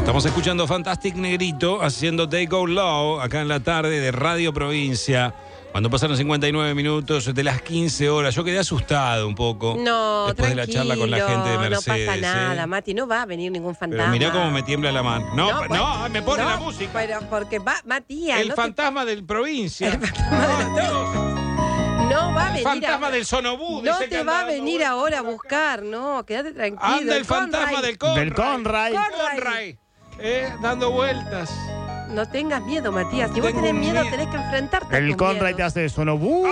Estamos escuchando Fantastic Negrito haciendo They Go Low acá en la tarde de Radio Provincia. Cuando pasaron 59 minutos de las 15 horas, yo quedé asustado un poco. No, después de la charla con la gente de Mercedes. No pasa nada, Mati, no va a venir ningún fantasma. Pero mirá cómo me tiembla la mano. No, me pone la música. Pero porque va, Matías. El fantasma del provincia. El fantasma no va a venir. El fantasma del Sonobú. No te va a venir ahora a buscar, no, quédate tranquilo. Anda el fantasma del Conray. Dando vueltas. No tengas miedo, Matías. Si vos tenés miedo, tenés que enfrentarte a tu El Conray te hace Sonobú.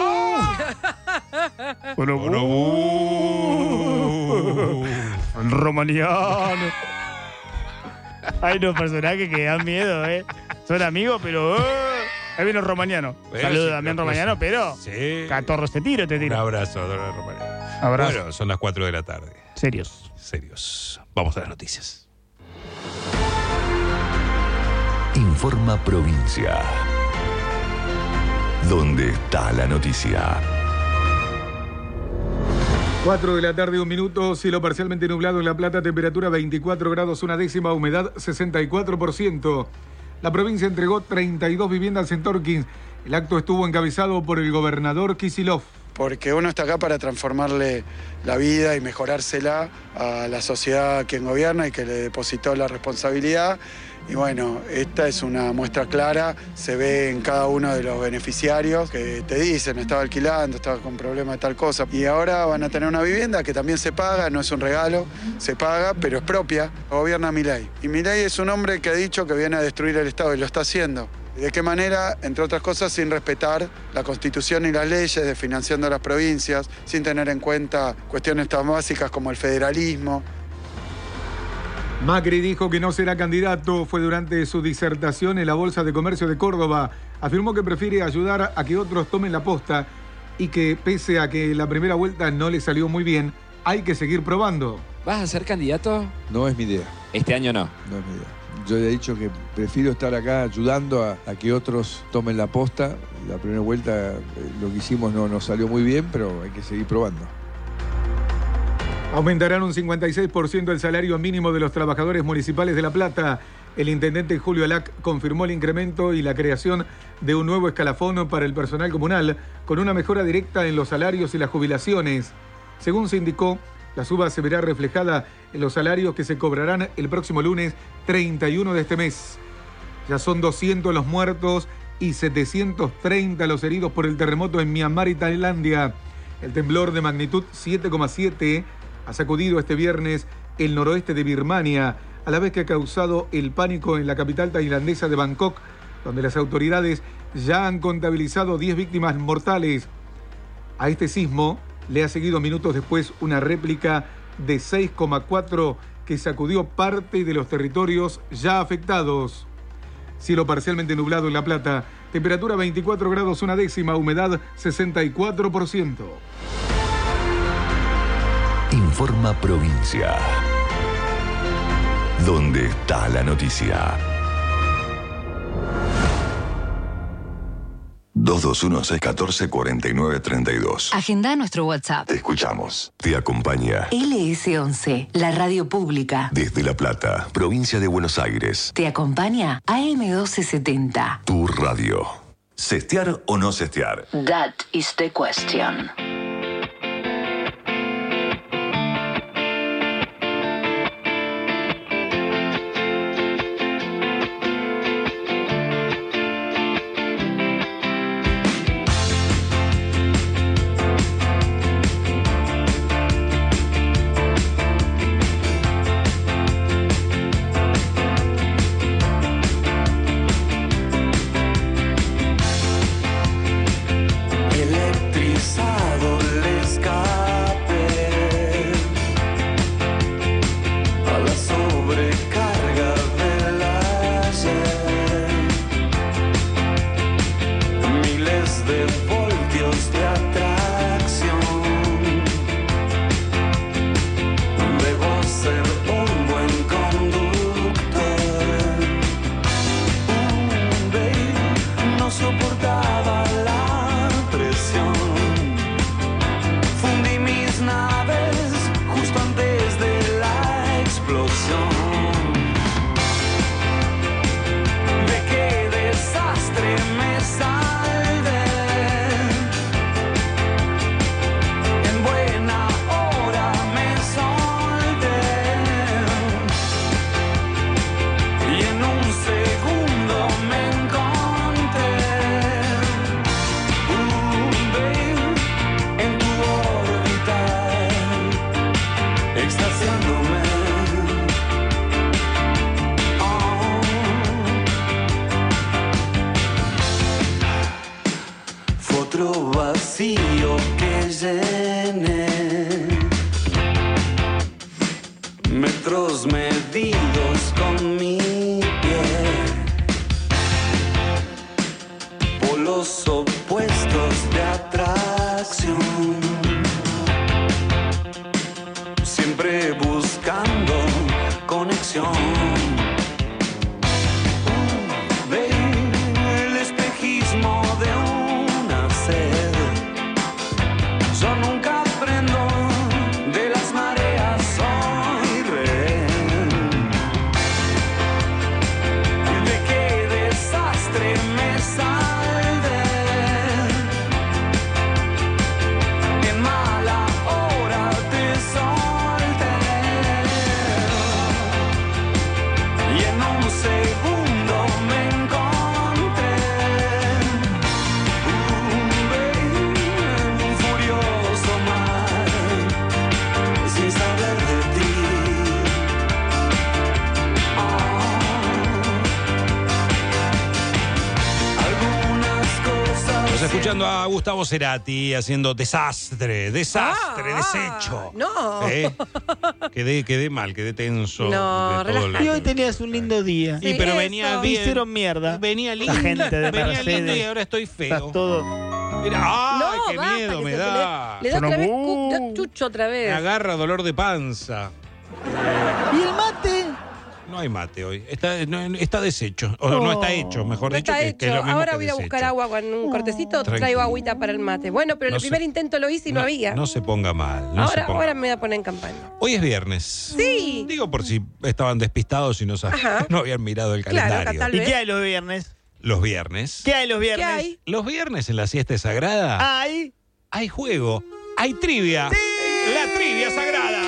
Sonobú. El romaniano. Hay unos personajes que dan miedo, Son amigos, pero... Ahí viene el romaniano. Saludos también romaniano, pero... Sí. Catorros te tiro. Un abrazo, romaniano. Abrazo. Bueno, son las 4 de la tarde. Serios. Vamos a las noticias. Informa Provincia. ¿Dónde está la noticia? 4 de la tarde, 1 minuto, cielo parcialmente nublado en La Plata, temperatura 24 grados, 1/10, humedad 64%. La provincia entregó 32 viviendas en Torkins. El acto estuvo encabezado por el gobernador Kicillof. Porque uno está acá para transformarle la vida y mejorársela a la sociedad a quien gobierna y que le depositó la responsabilidad. Y bueno, esta es una muestra clara, se ve en cada uno de los beneficiarios que te dicen, estaba alquilando, estaba con problema de tal cosa. Y ahora van a tener una vivienda que también se paga, no es un regalo, se paga, pero es propia. Gobierna Milei. Y Milei es un hombre que ha dicho que viene a destruir el Estado y lo está haciendo. ¿De qué manera? Entre otras cosas, sin respetar la Constitución y las leyes, desfinanciando las provincias, sin tener en cuenta cuestiones tan básicas como el federalismo. Macri dijo que no será candidato. Fue durante su disertación en la Bolsa de Comercio de Córdoba. Afirmó que prefiere ayudar a que otros tomen la posta y que pese a que la primera vuelta no le salió muy bien, hay que seguir probando. ¿Vas a ser candidato? No es mi idea. Este año no. No es mi idea. Yo le he dicho que prefiero estar acá ayudando a que otros tomen la posta. La primera vuelta lo que hicimos no nos salió muy bien, pero hay que seguir probando. Aumentarán un 56% el salario mínimo de los trabajadores municipales de La Plata. El intendente Julio Alac confirmó el incremento y la creación de un nuevo escalafón para el personal comunal, con una mejora directa en los salarios y las jubilaciones. Según se indicó, la suba se verá reflejada en los salarios que se cobrarán el próximo lunes 31 de este mes. Ya son 200 los muertos y 730 los heridos por el terremoto en Myanmar y Tailandia. El temblor de magnitud 7,7 ha sacudido este viernes el noroeste de Birmania, a la vez que ha causado el pánico en la capital tailandesa de Bangkok, donde las autoridades ya han contabilizado 10 víctimas mortales. A este sismo le ha seguido minutos después una réplica de 6,4 que sacudió parte de los territorios ya afectados. Cielo parcialmente nublado en La Plata, temperatura 24 grados 1/10, humedad 64%. Informa Provincia. ¿Dónde está la noticia? 221-614-4932. Agenda nuestro WhatsApp. Te escuchamos. Te acompaña LS11, la radio pública. desde La Plata, provincia de Buenos Aires. Te acompaña AM1270. Tu radio. ¿Sestear o no sestear? That is the question. Electrizado vacío que llené. Metros medidos con mi pie. Polos opuestos de atracción. Siempre buscando conexión. El espejismo de una sed. Yo nunca aprendo de las mareas, soy rehén. De qué desastre me salvé. En mala hora te solté. Y en un segundo me encontré. Un furioso mar, sin saber de ti. Algunas cosas. Estamos escuchando a Gustavo Cerati haciendo desastre, desecho. No. Quedé mal, quedé tenso. No, de todo relájate. Y hoy tenías un lindo día. Sí, pero eso. venía bien. Hicieron mierda. Venía lindo. La gente de venía Mercedes. lindo y ahora estoy feo. Estás todo. Mira, ¡ay, No, qué basta, miedo que me se- da! Le da otra Sonó vez bu. da chucho otra Me vez. agarra dolor de panza. ¿Y el mate? No hay mate hoy. Está deshecho. O no está hecho, mejor No dicho. está que es hecho. lo mismo Ahora que voy a ir a buscar deshecho. agua con un cortecito. Tranquilo. Traigo agüita para el mate. Bueno, pero No el primer se- intento lo hice y no había. No se ponga mal. No se ahora ponga ahora mal. me voy a poner en campaña. Hoy es viernes. Sí. Digo por si estaban despistados y no sabían, Ajá. no habían mirado el Claro, calendario. tal ¿Y vez. qué hay los viernes? Los viernes. ¿Qué hay los ¿Qué viernes? hay? Los viernes en la siesta sagrada Hay hay juego, hay trivia. La trivia sagrada.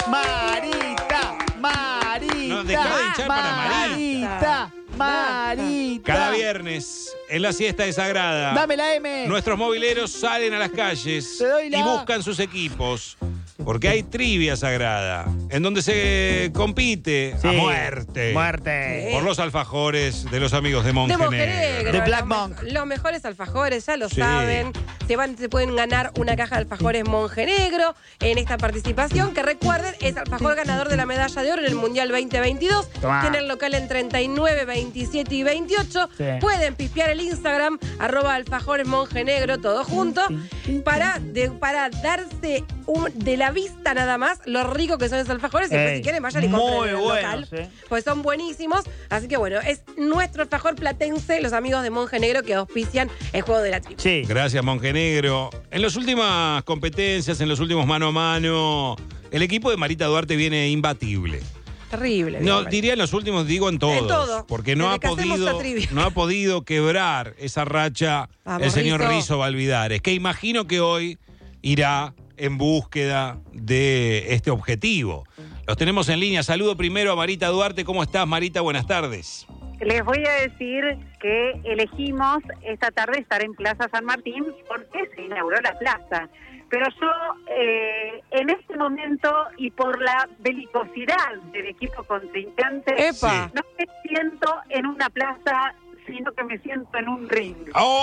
Marita, Marita. No, dejá de hinchar para Marita, Marita. Cada viernes en la siesta sagrada. Dame la M. Nuestros mobileros salen a las calles Te doy la y A. buscan sus equipos. Porque hay trivia sagrada, en donde se compite Sí. a muerte. Muerte. Por los alfajores de los amigos de De Montenegro. Montenegro. De Black Los Monk. Los mejores alfajores, ya lo Sí. saben. Se pueden ganar una caja de alfajores Montenegro en esta participación, que recuerden, es alfajor ganador de la medalla de oro en el Mundial 2022. Tomá. Tiene el local en 39, 27 y 28. Sí. Pueden pispear el Instagram, @alfajores Montenegro, todo junto, para darse de la vista nada más lo rico que son esos alfajores. Y después, Ey, si quieren, vayan y muy compren en el buenos, local. Pues son buenísimos. Así que bueno, es nuestro alfajor platense, los amigos de Montenegro, que auspician el juego de la tribu. Sí. Gracias, Montenegro. En las últimas competencias, en los últimos mano a mano, el equipo de Marita Duarte viene imbatible. Terrible. No, digo, diría en los últimos, digo en todos. En todo. Porque no Desde ha, que hacemos podido, la trivia. no ha podido quebrar esa racha Vamos, el señor Rizzo. Rizzo Valvidares, que imagino que hoy irá en búsqueda de este objetivo. Los tenemos en línea. Saludo primero a Marita Duarte. ¿Cómo estás, Marita? Buenas tardes. Les voy a decir que elegimos esta tarde estar en Plaza San Martín porque se inauguró la plaza. Pero yo, en este momento, y por la belicosidad del equipo contrincante, ¡Epa! no me siento en una plaza, sino que me siento en un ring.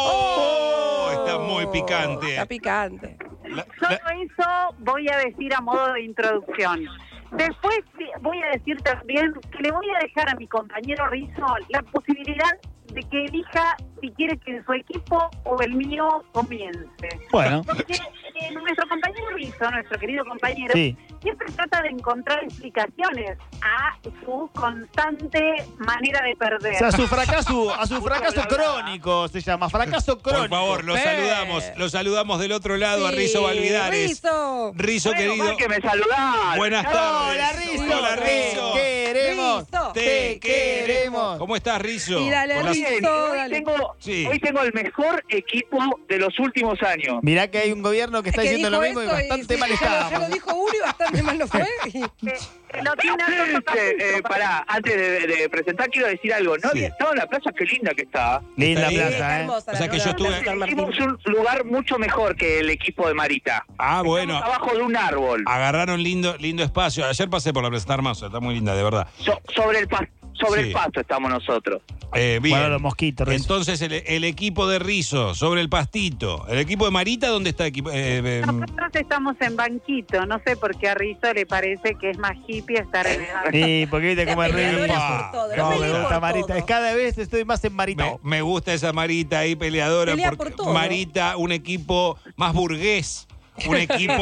¡Oh! Está muy picante. Está picante. Solo eso voy a decir a modo de introducción. Después voy a decir también que le voy a dejar a mi compañero Rizzo la posibilidad de que elija si quiere que su equipo o el mío comience. Bueno. Porque nuestro compañero Rizzo, nuestro querido compañero, Sí. siempre trata de encontrar explicaciones a su constante manera de perder. O sea, a su fracaso crónico se llama, fracaso crónico. Por favor, lo saludamos del otro lado a Rizzo Valvidares. Rizzo. Rizzo, querido. que me saludaron. Buenas tardes. Hola, Rizzo. Hola, Rizzo. Te queremos. Rizzo. Te queremos. ¿Cómo estás, Rizzo? Y dale, Hola. Rizzo. Bien, hoy tengo el mejor equipo de los últimos años. Mirá que hay un gobierno que está Que diciendo lo dijo mismo y eso bastante sí, mal ya está. lo dijo uno y bastante mal lo fue. Lo tiene Alberto Caputo. Pará, antes de presentar quiero decir algo. No Sí. había estado en la plaza, qué linda que está. Linda Está plaza, hermosa, O sea la que yo verdad, estuve- San Martín. Hicimos un lugar mucho mejor que el equipo de Marita. Ah, bueno. Estamos abajo de un árbol. Agarraron lindo espacio. Ayer pasé por la Plaza Hermosa, está muy linda, de verdad. Sobre el sobre Sí. el pasto estamos nosotros. Bien. Bueno, los mosquitos, Rizzo. Entonces, el equipo de Rizzo sobre el pastito. ¿El equipo de Marita dónde está? Nosotros estamos en banquito, no sé por qué a Rizzo le parece que es más hippie estar en el banco. Sí, porque viste cómo es peleadora Rizzo. por todo, No, me pelea gusta por Marita. todo. Cada vez estoy más en Marita. Me gusta esa Marita ahí, peleadora. Pelea porque por todo. Marita, un equipo más burgués. Un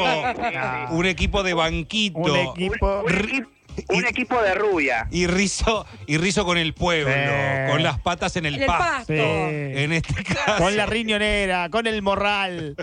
equipo de banquito. Un equipo. Un equipo de rubia. Y Rizzo con el pueblo, con las patas en el En el pasto. pasto. Sí. En este caso. Con la riñonera, con el morral,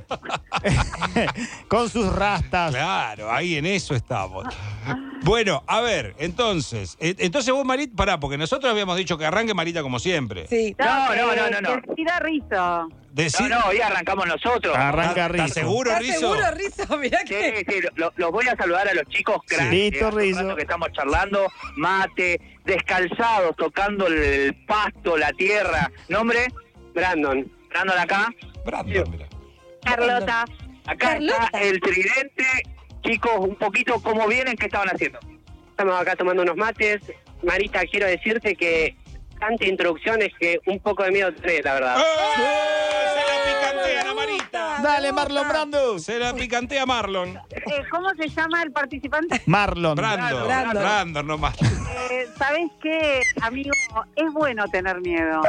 con sus rastas. Claro, ahí en eso estamos. Bueno, a ver, entonces vos, Marita, pará, porque nosotros habíamos dicho que arranque Marita como siempre. Sí. No. Decida Rizzo. No, hoy arrancamos nosotros. Arranca ¿Estás Rizzo. seguro, ¿Estás Rizzo? seguro, Rizzo? Mirá que... Sí, los voy a saludar a los chicos grandes. Listo, Hace un Rizzo. rato que estamos charlando, mate, descalzados, tocando el pasto, la tierra. ¿Nombre? Brandon. Brandon acá. Brandon, mira. Carlota. Acá Carlota. está el tridente. Chicos, un poquito, ¿cómo vienen? ¿Qué estaban haciendo? Estamos acá tomando unos mates. Marita, quiero decirte que tanta introducción es que un poco de miedo tenés, la verdad. Se la picantea a Marita. Dale, Marlon Brando. Se la picantea Marlon. ¿Cómo se llama el participante? Marlon. Brandon nomás. ¿Sabés qué, amigo? Es bueno tener miedo.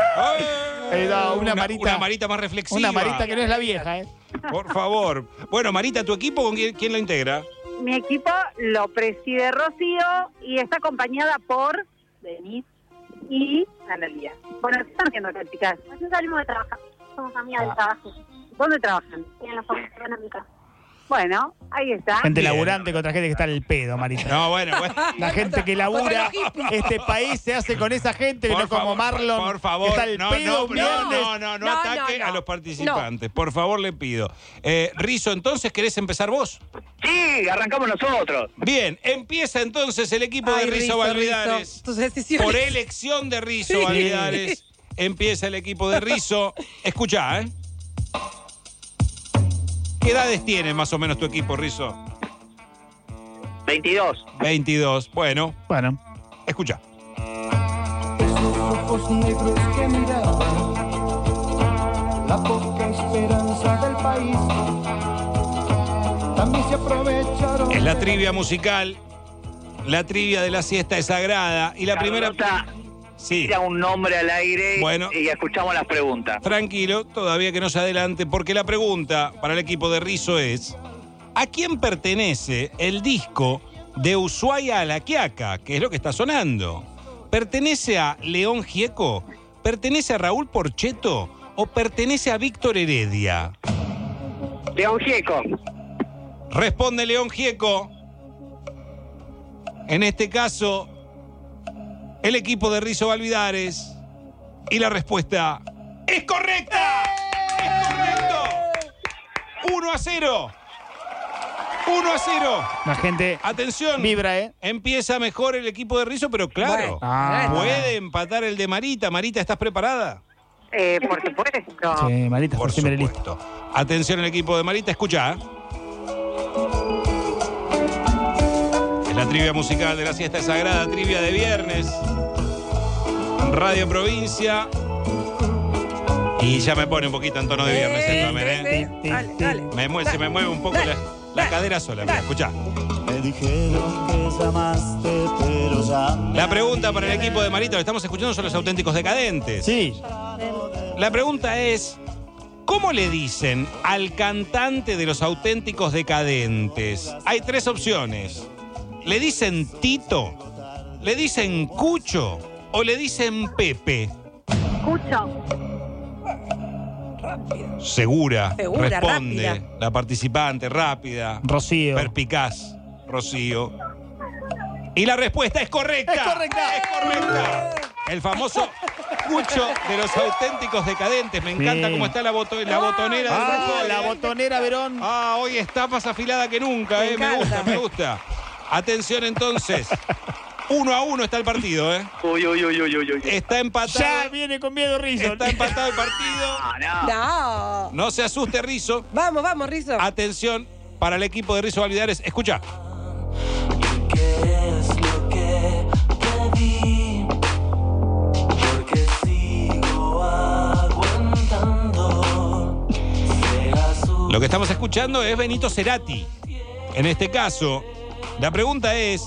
Una Marita. Una Marita más reflexiva. Una Marita que no es la vieja, ¿eh? Por favor. Bueno, Marita, ¿tu equipo con quién lo integra? Mi equipo lo preside Rocío y está acompañada por Denis y Analia. Bueno, ¿qué están haciendo acá, chicas? Nosotros salimos de trabajar, somos amigas del trabajo. ¿Dónde trabajan? En la Facultad Económica. Bueno, ahí está. Gente Bien. laburante contra gente que está en el pedo, Marita. No, bueno. La gente que labura, este país se hace con esa gente, Por no como favor, Marlon, por favor, que está el pedo un viernes. no ataque a los participantes. Por favor, le pido. Rizzo, entonces, ¿querés empezar vos? Sí, arrancamos nosotros. Bien, empieza entonces el equipo de Rizzo Valvidares. Tus decisiones. Por elección de Rizzo Sí. Valvidares, empieza el equipo de Rizzo. Escuchá, ¿eh? ¿Qué edades tiene más o menos tu equipo, Rizzo? 22. 22. Bueno, escuchá. Esos ojos negros que miraban la poca esperanza del país también se aprovecharon. Es la trivia musical. La trivia de la siesta es sagrada. Y la primera. Sí. Tira un nombre al aire Bueno. y escuchamos las preguntas. Tranquilo, todavía que no se adelante, porque la pregunta para el equipo de Rizzo es: ¿a quién pertenece el disco de Ushuaia a La Quiaca? Que es lo que está sonando. ¿Pertenece a León Gieco? ¿Pertenece a Raúl Porcheto? ¿O pertenece a Víctor Heredia? León Gieco. Responde León Gieco. En este caso, el equipo de Rizzo Valvidares. Y la respuesta es correcta. ¡Es correcto! 1-0. 1-0. La gente Atención. vibra, ¿eh? Empieza mejor el equipo de Rizzo, pero claro, puede empatar el de Marita. Marita, ¿estás preparada? Por supuesto. Sí, Marita, Por siempre supuesto. Atención al equipo de Marita, escucha. Es la trivia musical de la siesta sagrada, trivia de viernes. Radio Provincia. Y ya me pone un poquito en tono de viernes esto, Dale. se me mueve un poco la cadera sola. Mira, escuchá. Me dijeron que llamaste, pero ya me La pregunta para el equipo de Marita, lo estamos escuchando, son los auténticos decadentes. Sí. La pregunta es: ¿cómo le dicen al cantante de los auténticos decadentes? Hay tres opciones. ¿Le dicen Tito? ¿Le dicen Cucho? ¿O le dicen Pepe? Cucho. Segura, Segura, responde rápida. la participante, rápida, Rocío. perspicaz, Rocío. Y la respuesta es correcta. ¡Es correcta! ¡Es correcta! El famoso Cucho de los auténticos decadentes. Me encanta Sí. cómo está la botonera del grupo. La botonera Verón. Hoy está más afilada que nunca, Me encanta. me gusta. Atención entonces. 1-1 está el partido, ¿eh? Uy. Está empatado. Ya viene con miedo Rizzo. Está empatado el partido. No. No se asuste, Rizzo. Vamos, Rizzo. Atención para el equipo de Rizzo Valvidares. Escucha. ¿Qué es lo que te di? Lo que estamos escuchando es Benito Cerati. En este caso, la pregunta es,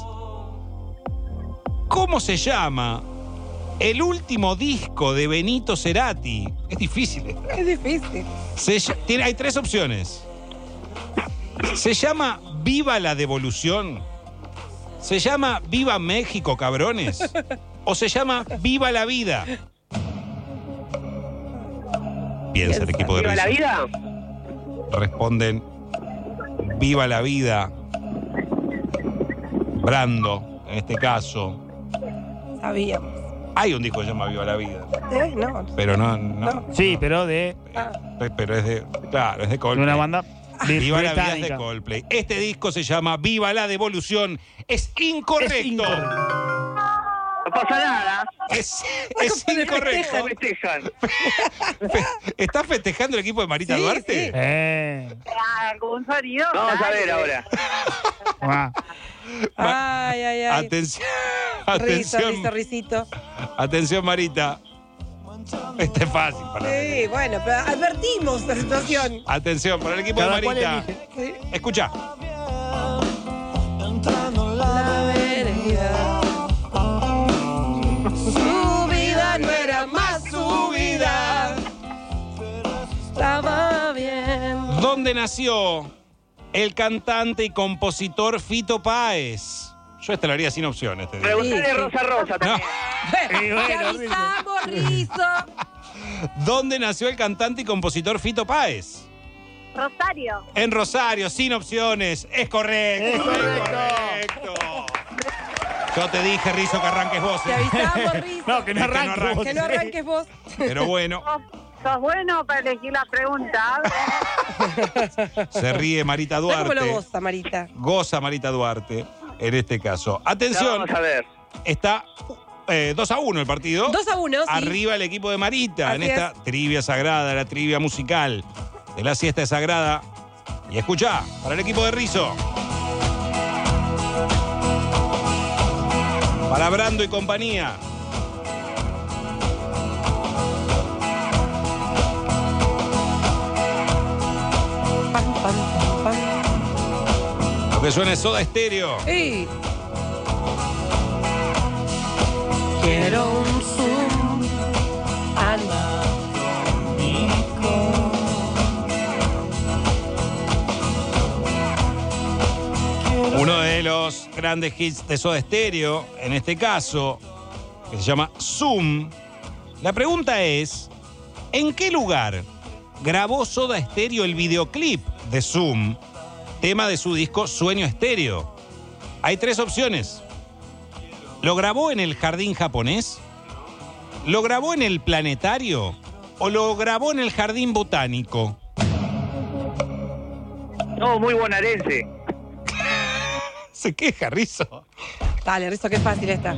¿cómo se llama el último disco de Benito Cerati? Es difícil. Es difícil. Hay 3 opciones. ¿Se llama Viva la Devolución? ¿Se llama Viva México, cabrones? ¿O se llama Viva la Vida? Piensa el equipo de ¿Viva la Rizzo. vida? Responden Viva la Vida. Brando, en este caso. Sabíamos. Hay un disco que se llama Viva la Vida. No. Pero no. Sí, pero de Pero es de. Claro, es de Coldplay. una banda Viva la Vida es de británica. Coldplay. Este disco se llama Viva la Devolución. Es incorrecto. No pasa nada. Es incorrecto. Festejan. ¿Está festejando el equipo de Marita Duarte? ¿Algún sonido? Vamos a ver ahora. Ay. Atención. Risito. Atención, Marita. Este es fácil para Sí, bueno, pero advertimos la situación. Atención, para el equipo Cada de cual Marita. elige. Escucha. La vereda. Su vida no era más su vida. Estaba bien. ¿Dónde nació el cantante y compositor Fito Páez? Yo esta lo haría sin opciones. Te digo. Preguntale Rosa también. Te avisamos, Rizzo. ¿Dónde nació el cantante y compositor Fito Páez? Rosario. En Rosario, sin opciones. Es correcto. Es correcto. Yo te dije, Rizzo, que arranques vos. Te avisamos, Rizzo. No, que no arranques vos. Que no arranques vos. Pero bueno, Sos bueno para elegir la pregunta. se ríe Marita ¿Cómo lo Duarte. goza, Marita? Goza Marita Duarte en este caso. Atención. Vamos a ver. Está 2-1 el partido. 2-1, sí. Arriba el equipo de Marita Así en esta trivia sagrada, la trivia musical de la siesta sagrada. Y escuchá, para el equipo de Rizzo. Para Brando y compañía. Lo que suena es Soda Stereo. Sí. Quiero un zoom Uno de los grandes hits de Soda Stereo, en este caso, que se llama Zoom. La pregunta es, ¿en qué lugar grabó Soda Stereo el videoclip de Zoom, tema de su disco Sueño Estéreo? Hay 3 opciones. ¿Lo grabó en el jardín japonés? ¿Lo grabó en el planetario? ¿O lo grabó en el jardín botánico? No, muy bonaerense. Se queja, Rizzo. Dale, Rizzo, qué fácil está.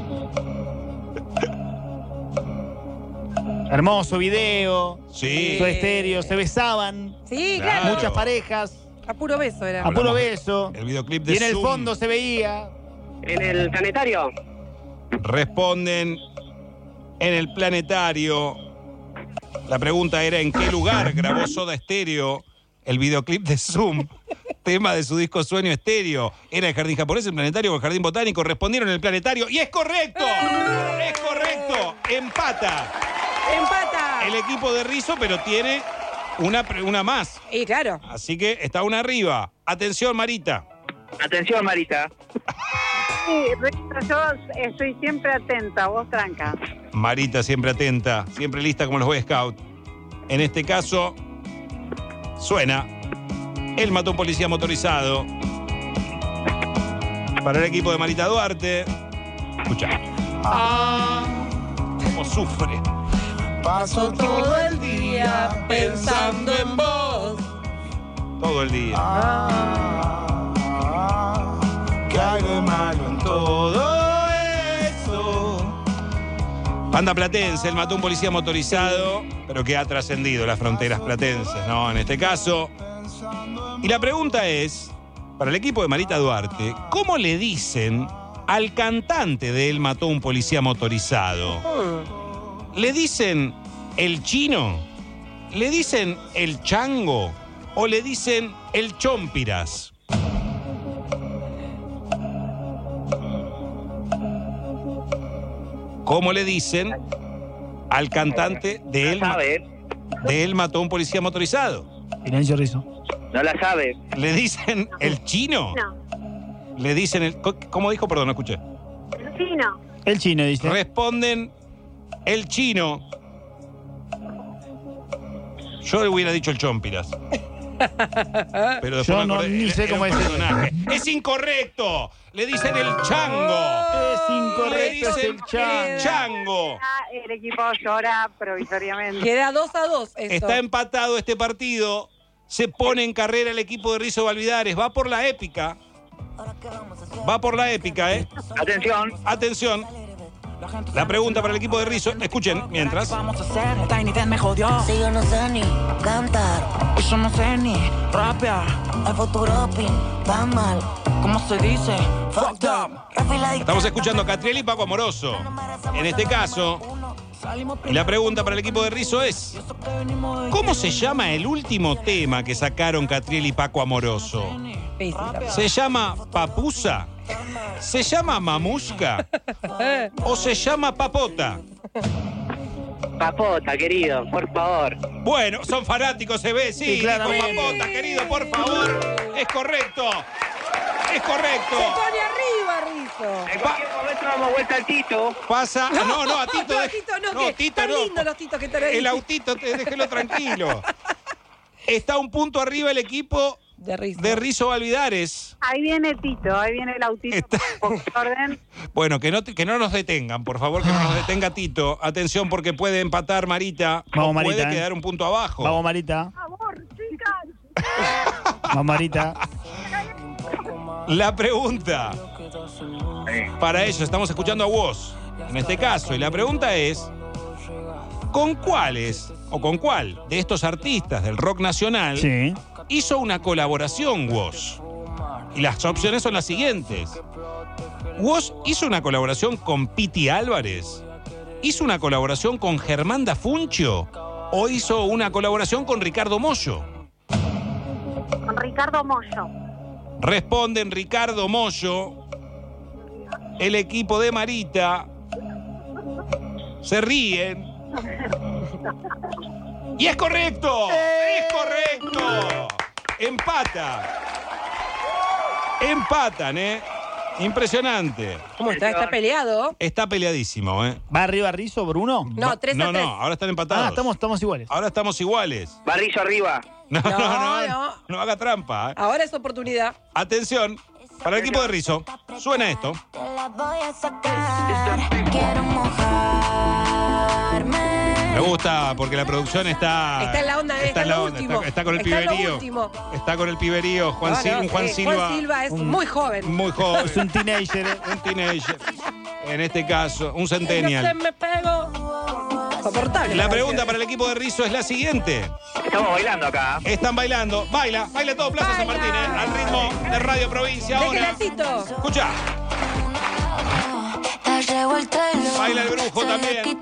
Hermoso video. Sí. Soda Stereo, se besaban. Sí, Claro. claro. Muchas parejas. A puro beso era. A puro beso. El videoclip de Y en el Zoom. fondo se veía. ¿En el planetario? Responden en el planetario. La pregunta era ¿en qué lugar grabó Soda Stereo el videoclip de Zoom, tema de su disco Sueño Estéreo? ¿Era el jardín japonés, el planetario o el jardín botánico? Respondieron en el planetario y es correcto. Es correcto. Empata ¡Empata! el equipo de Rizzo, pero tiene una más. Y claro. Así que está una arriba. Atención, Marita. Atención, Marita. Sí, Rizzo, yo estoy siempre atenta, vos tranca. Marita siempre atenta, siempre lista como los Boy Scouts. En este caso, suena Él mató a un policía motorizado. Para el equipo de Marita Duarte. Escucha. Cómo sufre. Paso todo el día pensando en vos. Todo el día. ¿Qué hay de malo en todo eso? Banda platense, él mató a un policía motorizado, pero que ha trascendido las fronteras platenses, ¿no? En este caso. Y la pregunta es, para el equipo de Marita Duarte, ¿cómo le dicen al cantante de Él mató a un policía motorizado? ¿Le dicen el chino? ¿Le dicen el chango? o le dicen el Chompiras? ¿Cómo le dicen al cantante de él mató a un policía motorizado? Silencio, Rizzo. No la sabe. ¿Le dicen el chino? No. Le dicen el... ¿Cómo dijo? Perdón, no escuché. El chino. El chino, dice. Responden el chino. Yo le hubiera dicho el Chompiras. Pero después Yo me no, acordé, ni sé era cómo un es eso. personaje. ¡Es incorrecto! Le dicen el chango. Es incorrecto, Le es dicen el chango. chango. El equipo llora provisoriamente. Queda 2-2 esto. Está empatado este partido. Se pone en carrera el equipo de Rizzo Valvidares. Va por la épica. Va por la épica, ¿eh? Atención. Atención. La pregunta para el equipo de Rizzo. Escuchen mientras. Vamos a hacer, Tiny Dead me jodió. Si yo no sé ni cantar, Yo no sé ni rapear. el futuro pinta mal. ¿Cómo se dice? Fucked up. Estamos escuchando a Catriel y Paco Amoroso. En este caso, la pregunta para el equipo de Rizzo es: ¿cómo se llama el último tema que sacaron Catriel y Paco Amoroso? ¿Se llama Papusa? ¿Se llama Mamushka? ¿O se llama Papota? Papota, querido, por favor. Bueno, son fanáticos, se ve, sí, Sí, dijo claramente. Papota, querido, por favor. Es correcto. Es correcto. Se pone arriba, Rizzo. En cualquier momento damos vuelta al Tito. Pasa. No, a Tito. No, a Tito no, que Tito están no. lindos los Titos que están ahí. El autito, déjelo tranquilo. Está un punto arriba el equipo de Rizzo Valvidares. Ahí viene Tito, ahí viene el autito. Por orden. Bueno, que no nos detengan, por favor, que no nos detenga Tito. Atención, porque puede empatar Marita. Vamos, o puede Marita, quedar un punto abajo. Vamos, Marita. Por favor, chicas. Vamos, Marita. La pregunta para ellos, estamos escuchando a Woz en este caso, y la pregunta es: ¿con cuáles o con cuál de estos artistas del rock nacional hizo una colaboración Woz? Y las opciones son las siguientes. Woz hizo una colaboración con Piti Álvarez, hizo una colaboración con Germán Dafuncho o hizo una colaboración con Ricardo Mollo. Con Ricardo Mollo. Responden Ricardo Mollo. El equipo de Marita se ríen. Y es correcto. Es correcto. Empatan, ¿eh? Impresionante. ¿Cómo está? Está peleado. Está peleadísimo, ¿eh? ¿Va arriba Rizzo, Bruno? No, 3-3. No, ahora están empatados. Estamos iguales. Ahora estamos iguales. Barrillo arriba. No haga trampa, ¿eh? Ahora es oportunidad. Atención, para el equipo de Rizzo, suena esto. Quiero mojarme. Me gusta porque la producción está... Está en la onda, está en lo último. Está con el Está en lo piberío. último. Está con el piberío. Juan Silva. Juan Silva es muy joven. Muy joven. Es un teenager. Un teenager. En este caso, un No se centennial. me pegó. Soportable. La pregunta para el equipo de Rizzo es la siguiente. Estamos bailando acá. Están bailando. Baila todo Plaza San Martín, ¿eh? Al ritmo de Radio Provincia ahora. Escucha. Baila el brujo también.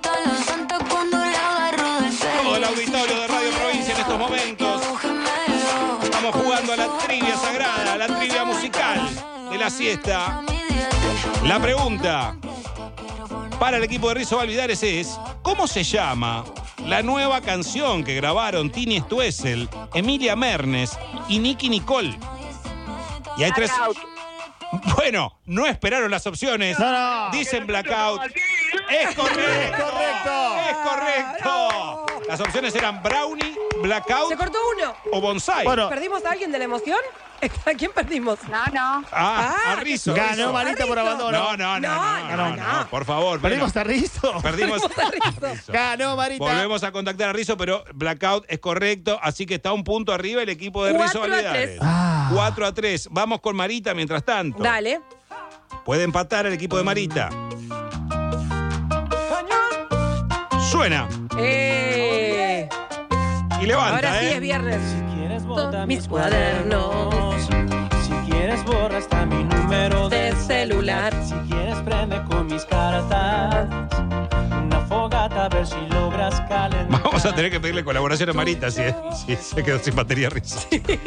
Todo el auditorio de Radio Provincia en estos momentos. Estamos jugando a la trivia sagrada, a la trivia musical de la siesta. La pregunta para el equipo de Rizzo Valvidares es: ¿cómo se llama la nueva canción que grabaron Tini Stoessel, Emilia Mernes y Nicky Nicole? Y hay tres. Bueno, no esperaron las opciones. No. Dicen Blackout. Es correcto. Es correcto. Las opciones eran Brownie, Blackout. Se cortó uno. O Bonsai. ¿Perdimos a alguien de la emoción? ¿A quién perdimos? No. A Rizzo. Ganó Marita por abandono. No, por favor. ¿Perdimos a Rizzo? Perdimos a Rizzo. Ganó Marita. Volvemos a contactar a Rizzo, pero Blackout es correcto, así que está un punto arriba el equipo de Rizzo 4-3. Valvidares. 4-3. Vamos con Marita mientras tanto. Dale. Puede empatar el equipo de Marita. Suena. Y levanta, Ahora sí es viernes. Si quieres bota mis cuadernos. Si quieres borra hasta mi número de celular. Si quieres prende con mis cartas. Una fogata a ver si logras calentar. Vamos Vamos a tener que pedirle colaboración a Marita si se quedó sin batería Rizzo.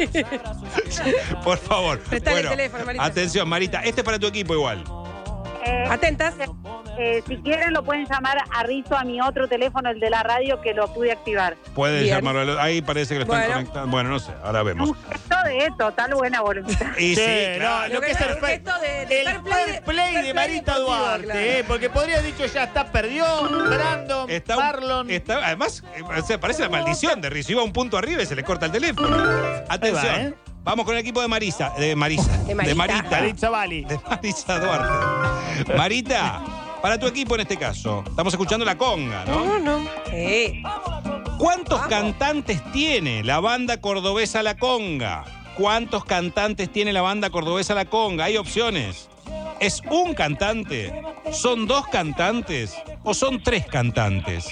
Por favor. Prestale el teléfono, Marita. Atención, Marita. Este es para tu equipo igual. Atentas. Si quieren lo pueden llamar a Rizzo a mi otro teléfono, el de la radio, que lo pude activar. Pueden Bien. llamarlo. Ahí parece que lo están Bueno. conectando. Bueno, no sé. Ahora vemos. Un gesto de total buena voluntad. Y sí, Sí, claro. lo que es el el gesto de el fair fair play de Marita deportivo, Duarte, claro. porque podría haber dicho ya está, perdió, Brandon, Marlon. Además, o sea, parece la maldición de Rizzo. Iba un punto arriba y se le corta el teléfono. Atención. Ahí va, ¿eh? Vamos con el equipo de Marisa. De Marisa. De Marita. Maritza Bali. De Marisa Duarte. Marita, para tu equipo en este caso. Estamos escuchando la conga, ¿no? No. Sí. ¿Cuántos cantantes tiene la banda cordobesa La Conga? ¿Cuántos cantantes tiene la banda cordobesa La Conga? Hay opciones. ¿Es un cantante? ¿Son dos cantantes? ¿O son tres cantantes?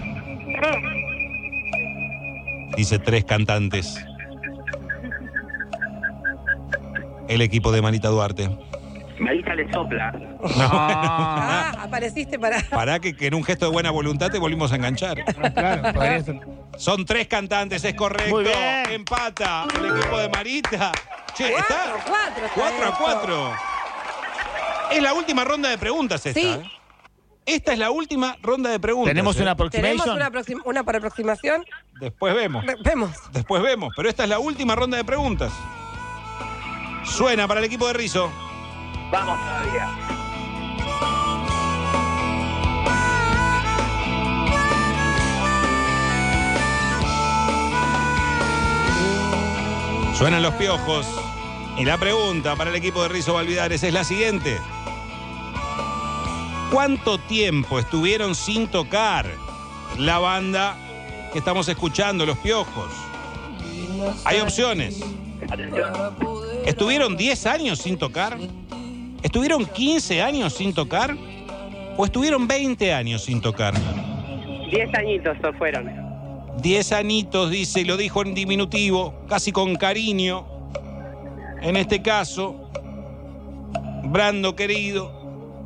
Dice tres cantantes. El equipo de Marita Duarte. Marita le sopla. Apareciste para. Pará que en un gesto de buena voluntad te volvimos a enganchar. Claro, podría ser. Son tres cantantes, es correcto. Muy bien. Empata el equipo de Marita. Che, está 4-4. Es la última ronda de preguntas esta. Sí. ¿eh? Esta es la última ronda de preguntas. ¿Tenemos una Tenemos approximation? una para aproximación. Después vemos. Vemos. Después vemos. Pero esta es la última ronda de preguntas. Suena para el equipo de Rizzo. Vamos todavía. Suenan los piojos. Y la pregunta para el equipo de Rizzo Valvidares es la siguiente. ¿Cuánto tiempo estuvieron sin tocar la banda que estamos escuchando, Los Piojos? Hay opciones. ¿Estuvieron 10 años sin tocar? ¿Estuvieron 15 años sin tocar? ¿O estuvieron 20 años sin tocar? 10 añitos fueron. 10 añitos, dice, y lo dijo en diminutivo, casi con cariño. En este caso, Brando querido.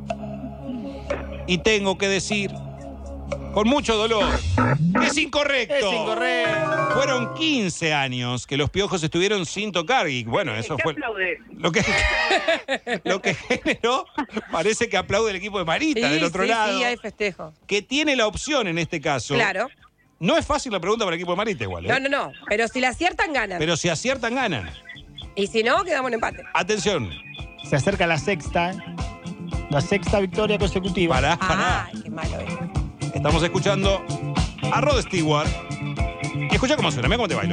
Y tengo que decir, con mucho dolor, que es incorrecto. Es incorrecto. Fueron 15 años que los Piojos estuvieron sin tocar. Y bueno, eso ¿Qué fue aplaude? lo que generó. Parece que aplaude el equipo de Marita del otro lado. Sí, hay festejo. Que tiene la opción en este caso. Claro. No es fácil la pregunta para el equipo de Marita igual. ¿eh? No. Pero si la aciertan, ganan. Pero si aciertan, ganan. Y si no, quedamos en empate. Atención. Se acerca la sexta victoria consecutiva. Pará. Ay, qué malo es. Estamos escuchando a Rod Stewart. Y escucha cómo suena. Mira cómo te bailo.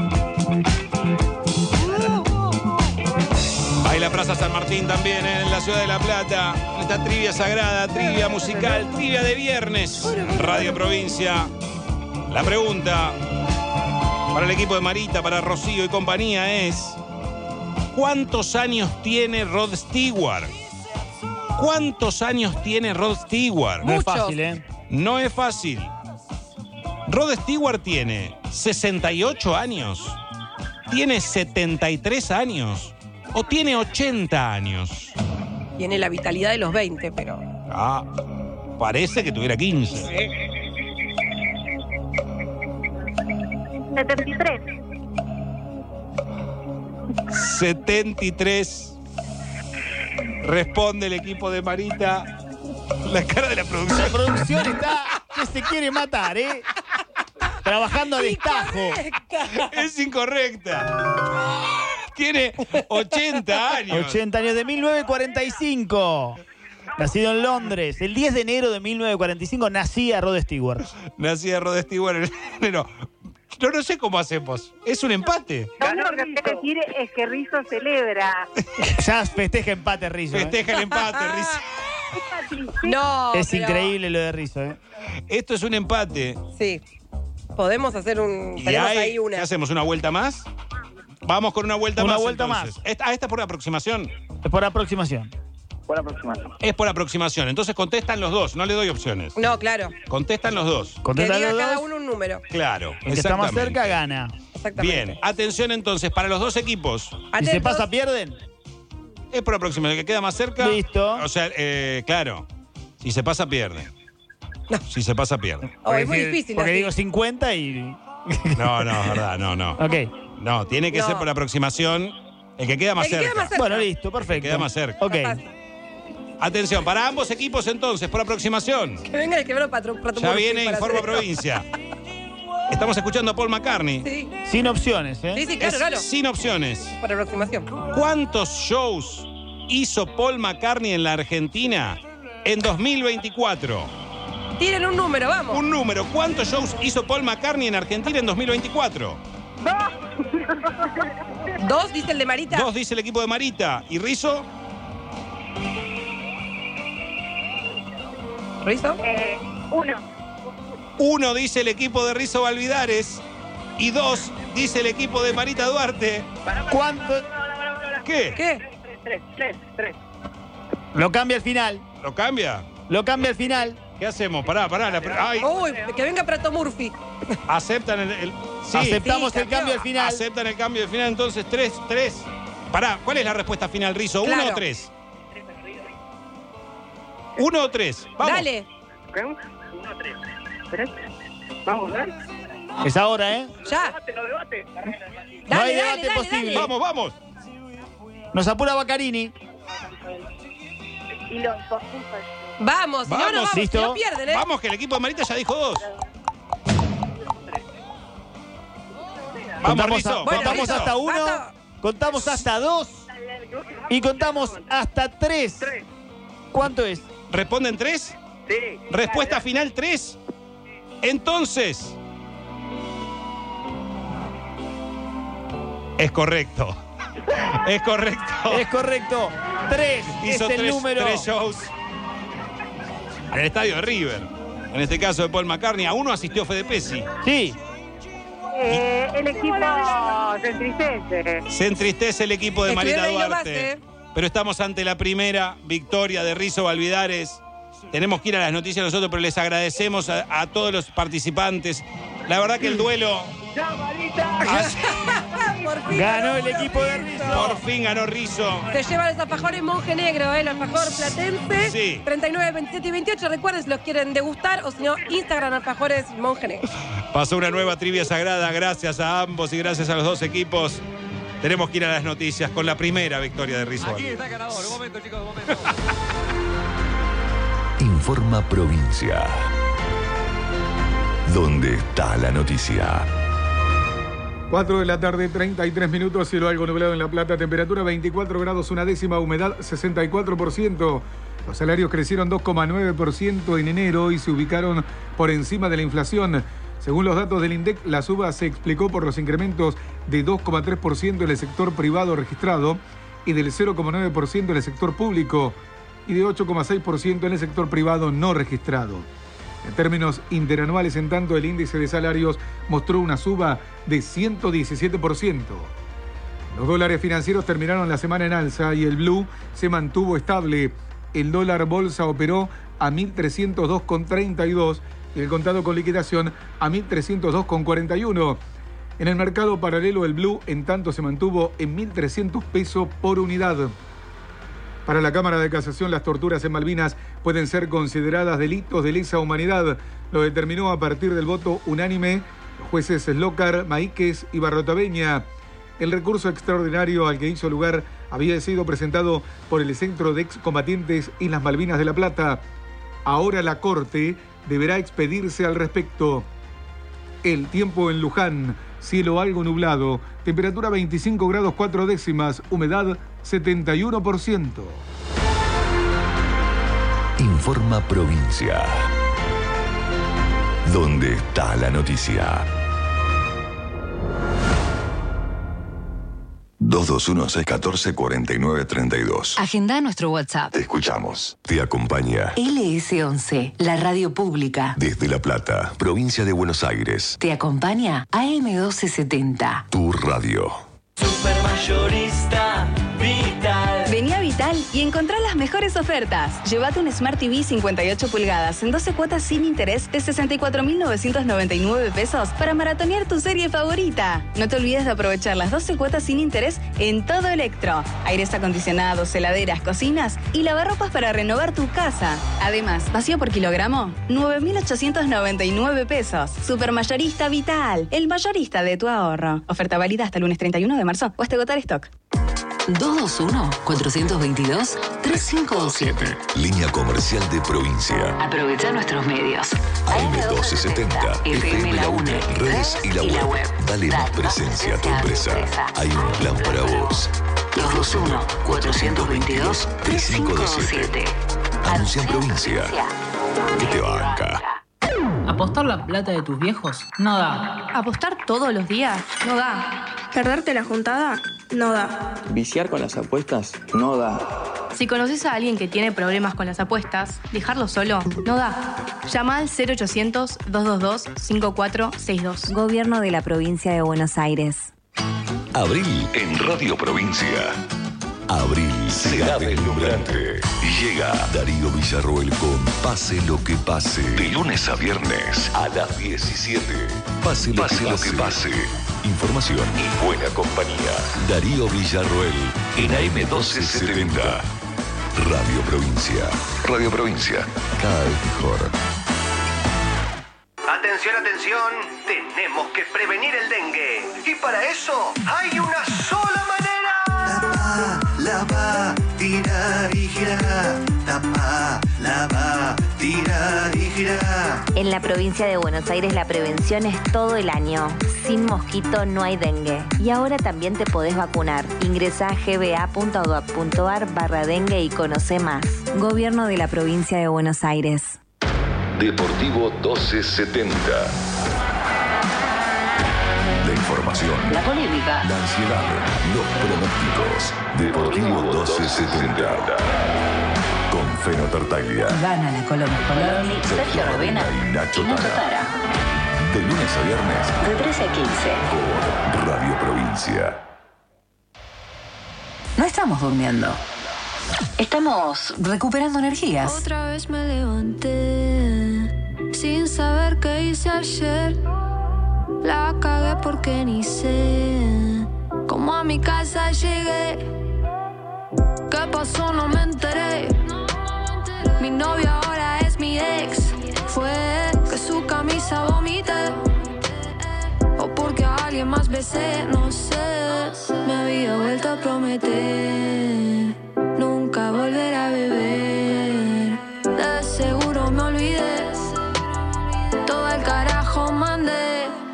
Baila Plaza San Martín también en la ciudad de La Plata. Esta trivia sagrada, trivia musical, trivia de viernes. Radio Provincia. La pregunta para el equipo de Marita, para Rocío y compañía es: ¿cuántos años tiene Rod Stewart? ¿Cuántos años tiene Rod Stewart? No es fácil, ¿eh? No es fácil. Rod Stewart tiene 68 años, tiene 73 años o tiene 80 años. Tiene la vitalidad de los 20, pero. Parece que tuviera 15. 73. 73. Responde el equipo de Marita. La cara de la producción. La producción está que se quiere matar, ¿eh? Trabajando a destajo. Es incorrecta. Tiene 80 años. 80 años, de 1945. Nacido en Londres. El 10 de enero de 1945 nacía Rod Stewart. Nacía Rod Stewart en enero. No sé cómo hacemos. Es un empate. Lo único que quiero decir es que Rizzo celebra. Ya festeja empate, Rizzo. Festeja el empate, Rizzo. No. Es pero- increíble lo de Rizzo, ¿eh? Esto es un empate. Sí. Podemos hacer un. Y Tenemos hay- ahí una. ¿Qué hacemos? ¿Una vuelta más? Vamos con una vuelta Una más. vuelta entonces. Esta es por aproximación. Es por aproximación. Buena aproximación. Es por aproximación. Entonces contestan los dos. No le doy opciones. No, claro. Contestan los dos. Que Contestan diga los cada dos. uno un número. Claro. El que está más exactamente. cerca gana. Exactamente. Bien. Atención entonces para los dos equipos. Si se Atentos. pasa, pierden. Es por aproximación. El que queda más cerca. Listo. O sea, claro. Si se pasa, pierde. Si se pasa, pierde. Oh, es muy difícil. Porque así. digo 50 y... No, es verdad, no. Ok. No, tiene que ser por aproximación el que queda más El que cerca. queda más cerca. Bueno, listo, perfecto. Queda más cerca. Ok. Atención, para ambos equipos entonces, por aproximación. Que venga el quebró patrón. Ya viene Informa Provincia. Estamos escuchando a Paul McCartney. Sí. Sin opciones, ¿eh? Sí, claro, Es claro. sin opciones. Por aproximación. ¿Cuántos shows hizo Paul McCartney en la Argentina en 2024? Tiren un número, vamos. Un número. ¿Cuántos shows hizo Paul McCartney en Argentina en 2024? 2, dice el de Marita. 2 dice el equipo de Marita. ¿Y Rizzo? ¿Rizzo? 1. 1 dice el equipo de Rizzo Valvidares. Y 2 dice el equipo de Marita Duarte. ¿Cuánto? ¿Qué? ¿Qué? 3. Lo cambia al final. ¿Lo cambia? Lo cambia al final. ¿Qué hacemos? Pará. Ay, Uy, que venga Prato Murphy. aceptan el sí, Aceptamos sí, el cambio al final. aceptan el cambio al final, entonces 3. Pará, ¿cuál es la respuesta final, Rizzo? ¿1 Claro. o 3? 1 o 3. Vamos. Dale. 1, 3. Vamos, dale. Es ahora, ¿eh? Ya. Debate. No hay Dale, debate dale, posible. dale. Vamos. Nos apura Baccarini. Y los dos. Vamos, si no, no Vamos, vamos. listo. Si no pierden, ¿eh? Vamos, que el equipo de Marita ya dijo 2. Vamos, Contamos, Rizzo. Bueno, contamos Rizzo, hasta 1, basta. contamos hasta 2 y contamos hasta 3. ¿Cuánto es? ¿Responden 3? Sí. Respuesta final 3. Entonces. Es correcto. Es correcto. Es correcto. 3 Hizo es el número. 3 shows en el estadio de River. En este caso de Paul McCartney. A 1 asistió Fede Pesci. Sí. El equipo se entristece. Se entristece el equipo de Marita Estuvieron ahí Duarte. nomás, Pero estamos ante la primera victoria de Rizzo Valvidares. Tenemos que ir a las noticias nosotros, pero les agradecemos a todos los participantes. La verdad que el duelo... Por fin. Ganó el equipo de Rizzo. Por fin ganó Rizzo. Se llevan los alfajores Monje Negro, el alfajor platense. Sí. 39, 27 y 28. Recuerden si los quieren degustar o si no, Instagram alfajores Monje Negro. Pasó una nueva trivia sagrada. Gracias a ambos y gracias a los dos equipos. Tenemos que ir a las noticias con la primera victoria de Rizzo. Aquí está el ganador. Un momento, chicos, un momento. Informa Provincia. ¿Dónde está la noticia? 4 de la tarde, 33 minutos, cielo algo nublado en La Plata, temperatura 24 grados, una décima, humedad 64%. Los salarios crecieron 2,9% en enero y se ubicaron por encima de la inflación. Según los datos del INDEC, la suba se explicó por los incrementos de 2,3% en el sector privado registrado y del 0,9% en el sector público y de 8,6% en el sector privado no registrado. En términos interanuales, en tanto, el índice de salarios mostró una suba de 117%. Los dólares financieros terminaron la semana en alza y el blue se mantuvo estable. El dólar bolsa operó a 1.302,32 y el contado con liquidación a 1.302,41. En el mercado paralelo, el blue, en tanto, se mantuvo en 1.300 pesos por unidad. Para la Cámara de Casación, las torturas en Malvinas pueden ser consideradas delitos de lesa humanidad. Lo determinó a partir del voto unánime los jueces Slócar, Maíquez y Barrotaveña. El recurso extraordinario al que hizo lugar había sido presentado por el Centro de Excombatientes Islas Malvinas de La Plata. Ahora la Corte deberá expedirse al respecto. El tiempo en Luján, cielo algo nublado, temperatura 25 grados 4 décimas, humedad 71%. Informa Provincia. ¿Dónde está la noticia? 221-614-4932. Agenda nuestro WhatsApp. Te escuchamos. Te acompaña. LS11, la radio pública. Desde La Plata, provincia de Buenos Aires. Te acompaña AM1270. Tu radio. Supermayorista Vital. Vení a Vital y encontrá las mejores ofertas. Llévate un Smart TV 58 pulgadas en 12 cuotas sin interés de 64.999 pesos para maratonear tu serie favorita. No te olvides de aprovechar las 12 cuotas sin interés en todo Electro. Aires acondicionados, heladeras, cocinas y lavarropas para renovar tu casa. Además, vacío por kilogramo, 9.899 pesos. Supermayorista Vital, el mayorista de tu ahorro. Oferta válida hasta el lunes 31 de marzo o hasta agotar stock. 221-422-3527. Línea comercial de provincia. Aprovecha nuestros medios. AM1270, FM La Una, redes y la web. Dale más presencia a tu empresa. Hay un plan para vos. 221-422-3527. Anuncia en provincia. ¿Qué te banca? ¿Apostar la plata de tus viejos? No da. ¿Apostar todos los días? No da. ¿Perderte la juntada? No da. ¿Viciar con las apuestas? No da. Si conoces a alguien que tiene problemas con las apuestas, dejarlo solo no da. Llama al 0800-222-5462. Gobierno de la Provincia de Buenos Aires. Abril en Radio Provincia. Abril será deslumbrante. Llega Darío Villarroel con Pase lo que pase. De lunes a viernes a las 17. Pase lo que pase. Información y buena compañía. Darío Villarroel en AM1270. Radio Provincia. Radio Provincia. Cada vez mejor. Atención, atención. Tenemos que prevenir el dengue. Y para eso hay una sola manera. Lava, tirar y girar. Tapa, lava, tirar y girar. En la provincia de Buenos Aires la prevención es todo el año. Sin mosquito no hay dengue. Y ahora también te podés vacunar. Ingresá a gba.gov.ar/dengue y conocé más. Gobierno de la Provincia de Buenos Aires. Deportivo 1270. La información, la polémica, la ansiedad, los pronósticos. Deportivo 1270. Con Feno Tartaglia. Gana la Colombia. Sergio Ravena y Nacho Tara. De lunes a viernes. De 13 a 15. Por Radio Provincia. No estamos durmiendo. Estamos recuperando energías. Otra vez me levanté sin saber qué hice ayer. La cagué porque ni sé cómo a mi casa llegué. ¿Qué pasó? No me enteré. Mi novio ahora es mi ex. Fue que su camisa vomité o porque a alguien más besé, no sé. Me había vuelto a prometer nunca volver a beber. De seguro me olvidé. Todo el carajo mandé.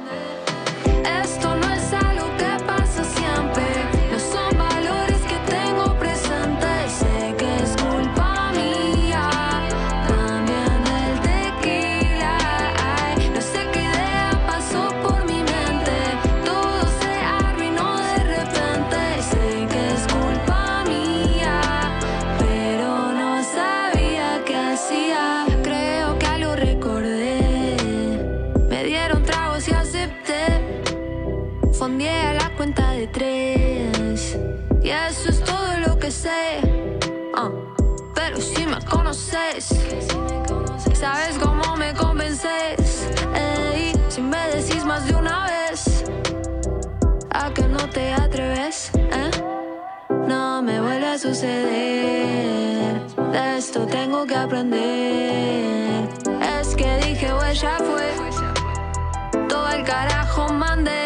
Esto no es algo que pasa siempre. No son valores que tengo presentes. Sé que es culpa mía, también del tequila. Ay, no sé qué idea pasó por mi mente. Todo se arruinó de repente. Sé que es culpa mía, pero no sabía qué hacía. Creo que algo recordé. Me dieron tragos y acepté. Fondeé a la cuenta de 3 y eso es todo lo que sé. Pero si me conoces, sabes cómo me convences. Ey, si me decís más de una vez, ¿a que no te atreves? No me vuelve a suceder. De esto tengo que aprender. Es que dije, güey, ya fue. Todo el carajo mandé.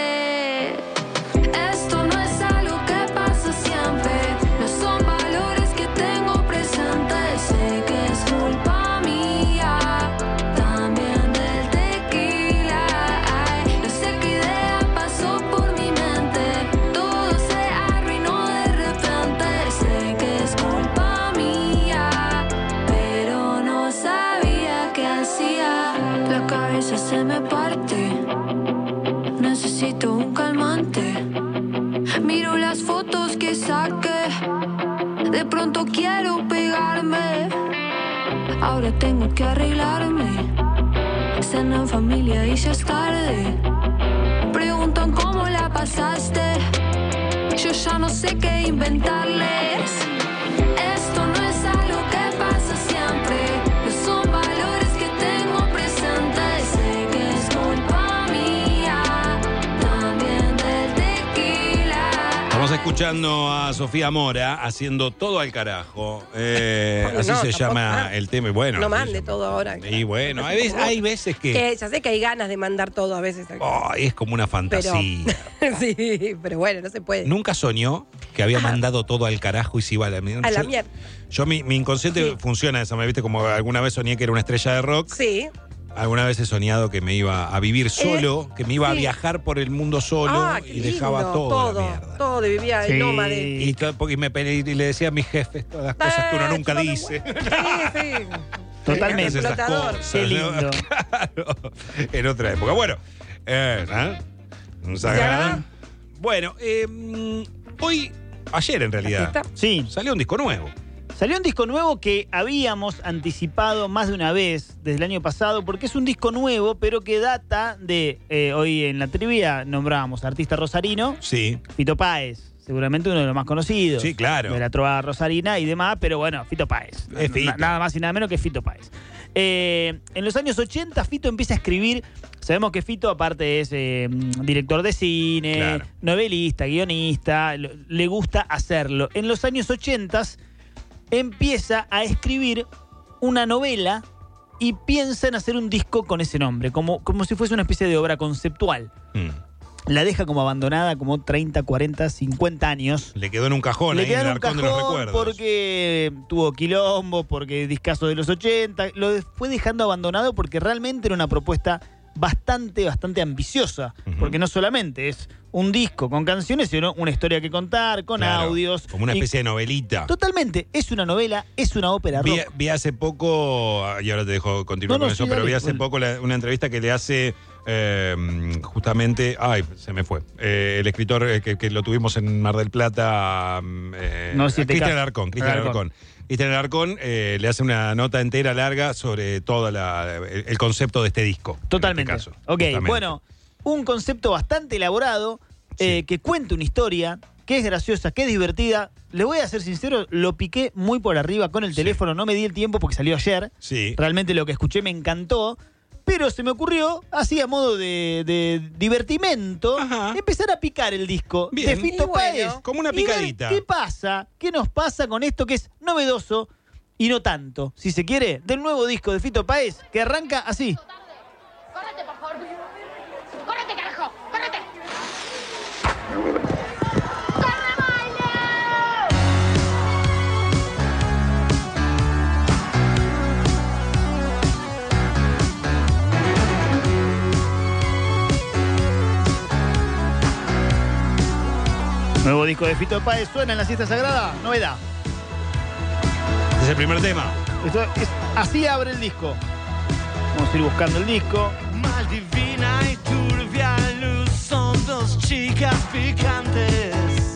Esto no es algo que pasa siempre. No son valores que tengo presentes. Sé que es culpa mía, también del tequila. Ay, no sé qué idea pasó por mi mente. Todo se arruinó de repente. Sé que es culpa mía, pero no sabía qué hacía. La cabeza se me parte. Necesito un calmante. Miro las fotos que saqué. De pronto quiero pegarme. Ahora tengo que arreglarme. Cena en familia y ya es tarde. Preguntan cómo la pasaste. Yo ya no sé qué inventarles. Esto no escuchando a Sofía Mora haciendo todo al carajo. Así se llama el tema. Bueno, no mande todo ahora. Y bueno, hay veces que ya sé que hay ganas de mandar todo a veces. Es como una fantasía. Sí, pero bueno, no se puede. ¿Nunca soñó que había mandado todo al carajo y se iba a la mierda? A la mierda. Yo, mi inconsciente funciona de esa manera, ¿viste? Como alguna vez soñé que era una estrella de rock. Sí. Alguna vez he soñado que me iba a vivir solo, que me iba a viajar por el mundo solo y dejaba todo a la mierda. Todo, vivía el nómade. Y le decía a mis jefes todas las cosas que uno nunca dice. Sí. Totalmente. Explotador. Qué lindo. Claro, en otra época. Bueno, bueno, ayer en realidad, sí, salió un disco nuevo. Salió un disco nuevo que habíamos anticipado más de una vez desde el año pasado, porque es un disco nuevo, pero que data de, hoy en la trivia nombrábamos artista rosarino, sí, Fito Páez, seguramente uno de los más conocidos. Sí, claro. De la trova rosarina y demás, pero bueno, Fito Páez. Es Fito. Nada más y nada menos que Fito Páez. En los años 80 Fito empieza a escribir. Sabemos que Fito aparte es director de cine, claro, novelista, guionista, le gusta hacerlo. En los años 80 empieza a escribir una novela y piensa en hacer un disco con ese nombre, como si fuese una especie de obra conceptual. La deja como abandonada como 30, 40, 50 años. Le quedó en un cajón ahí en el arcón de los recuerdos. Porque tuvo quilombo, porque discazo de los 80. Lo fue dejando abandonado porque realmente era una propuesta bastante ambiciosa. Porque no solamente es un disco con canciones, sino una historia que contar, con audios. Como una especie de novelita. Totalmente. Es una novela, es una ópera rock. Vi hace poco, y ahora te dejo continuar con eso, pero vi hace poco una entrevista que le hace justamente, se me fue, el escritor que lo tuvimos en Mar del Plata, Cristian Alarcón. Cristian Alarcón le hace una nota entera larga sobre todo el concepto de este disco. Totalmente. En este caso. Ok, bueno, un concepto bastante elaborado, que cuenta una historia, que es graciosa, que es divertida. Le voy a ser sincero, lo piqué muy por arriba con el teléfono, no me di el tiempo porque salió ayer. Sí. Realmente lo que escuché me encantó. Pero se me ocurrió, así a modo de divertimento, empezar a picar el disco de Fito Páez. Como una picadita. ¿Qué pasa? ¿Qué nos pasa con esto que es novedoso y no tanto, si se quiere, del nuevo disco de Fito Páez, que arranca así? ¡Córrete, por favor! ¡Córrete, carajo! ¡Córrete! Nuevo disco de Fito Páez, suena en la siesta sagrada, novedad. Es el primer tema. Así abre el disco. Vamos a ir buscando el disco. Maldivina y turbia luz son dos chicas picantes.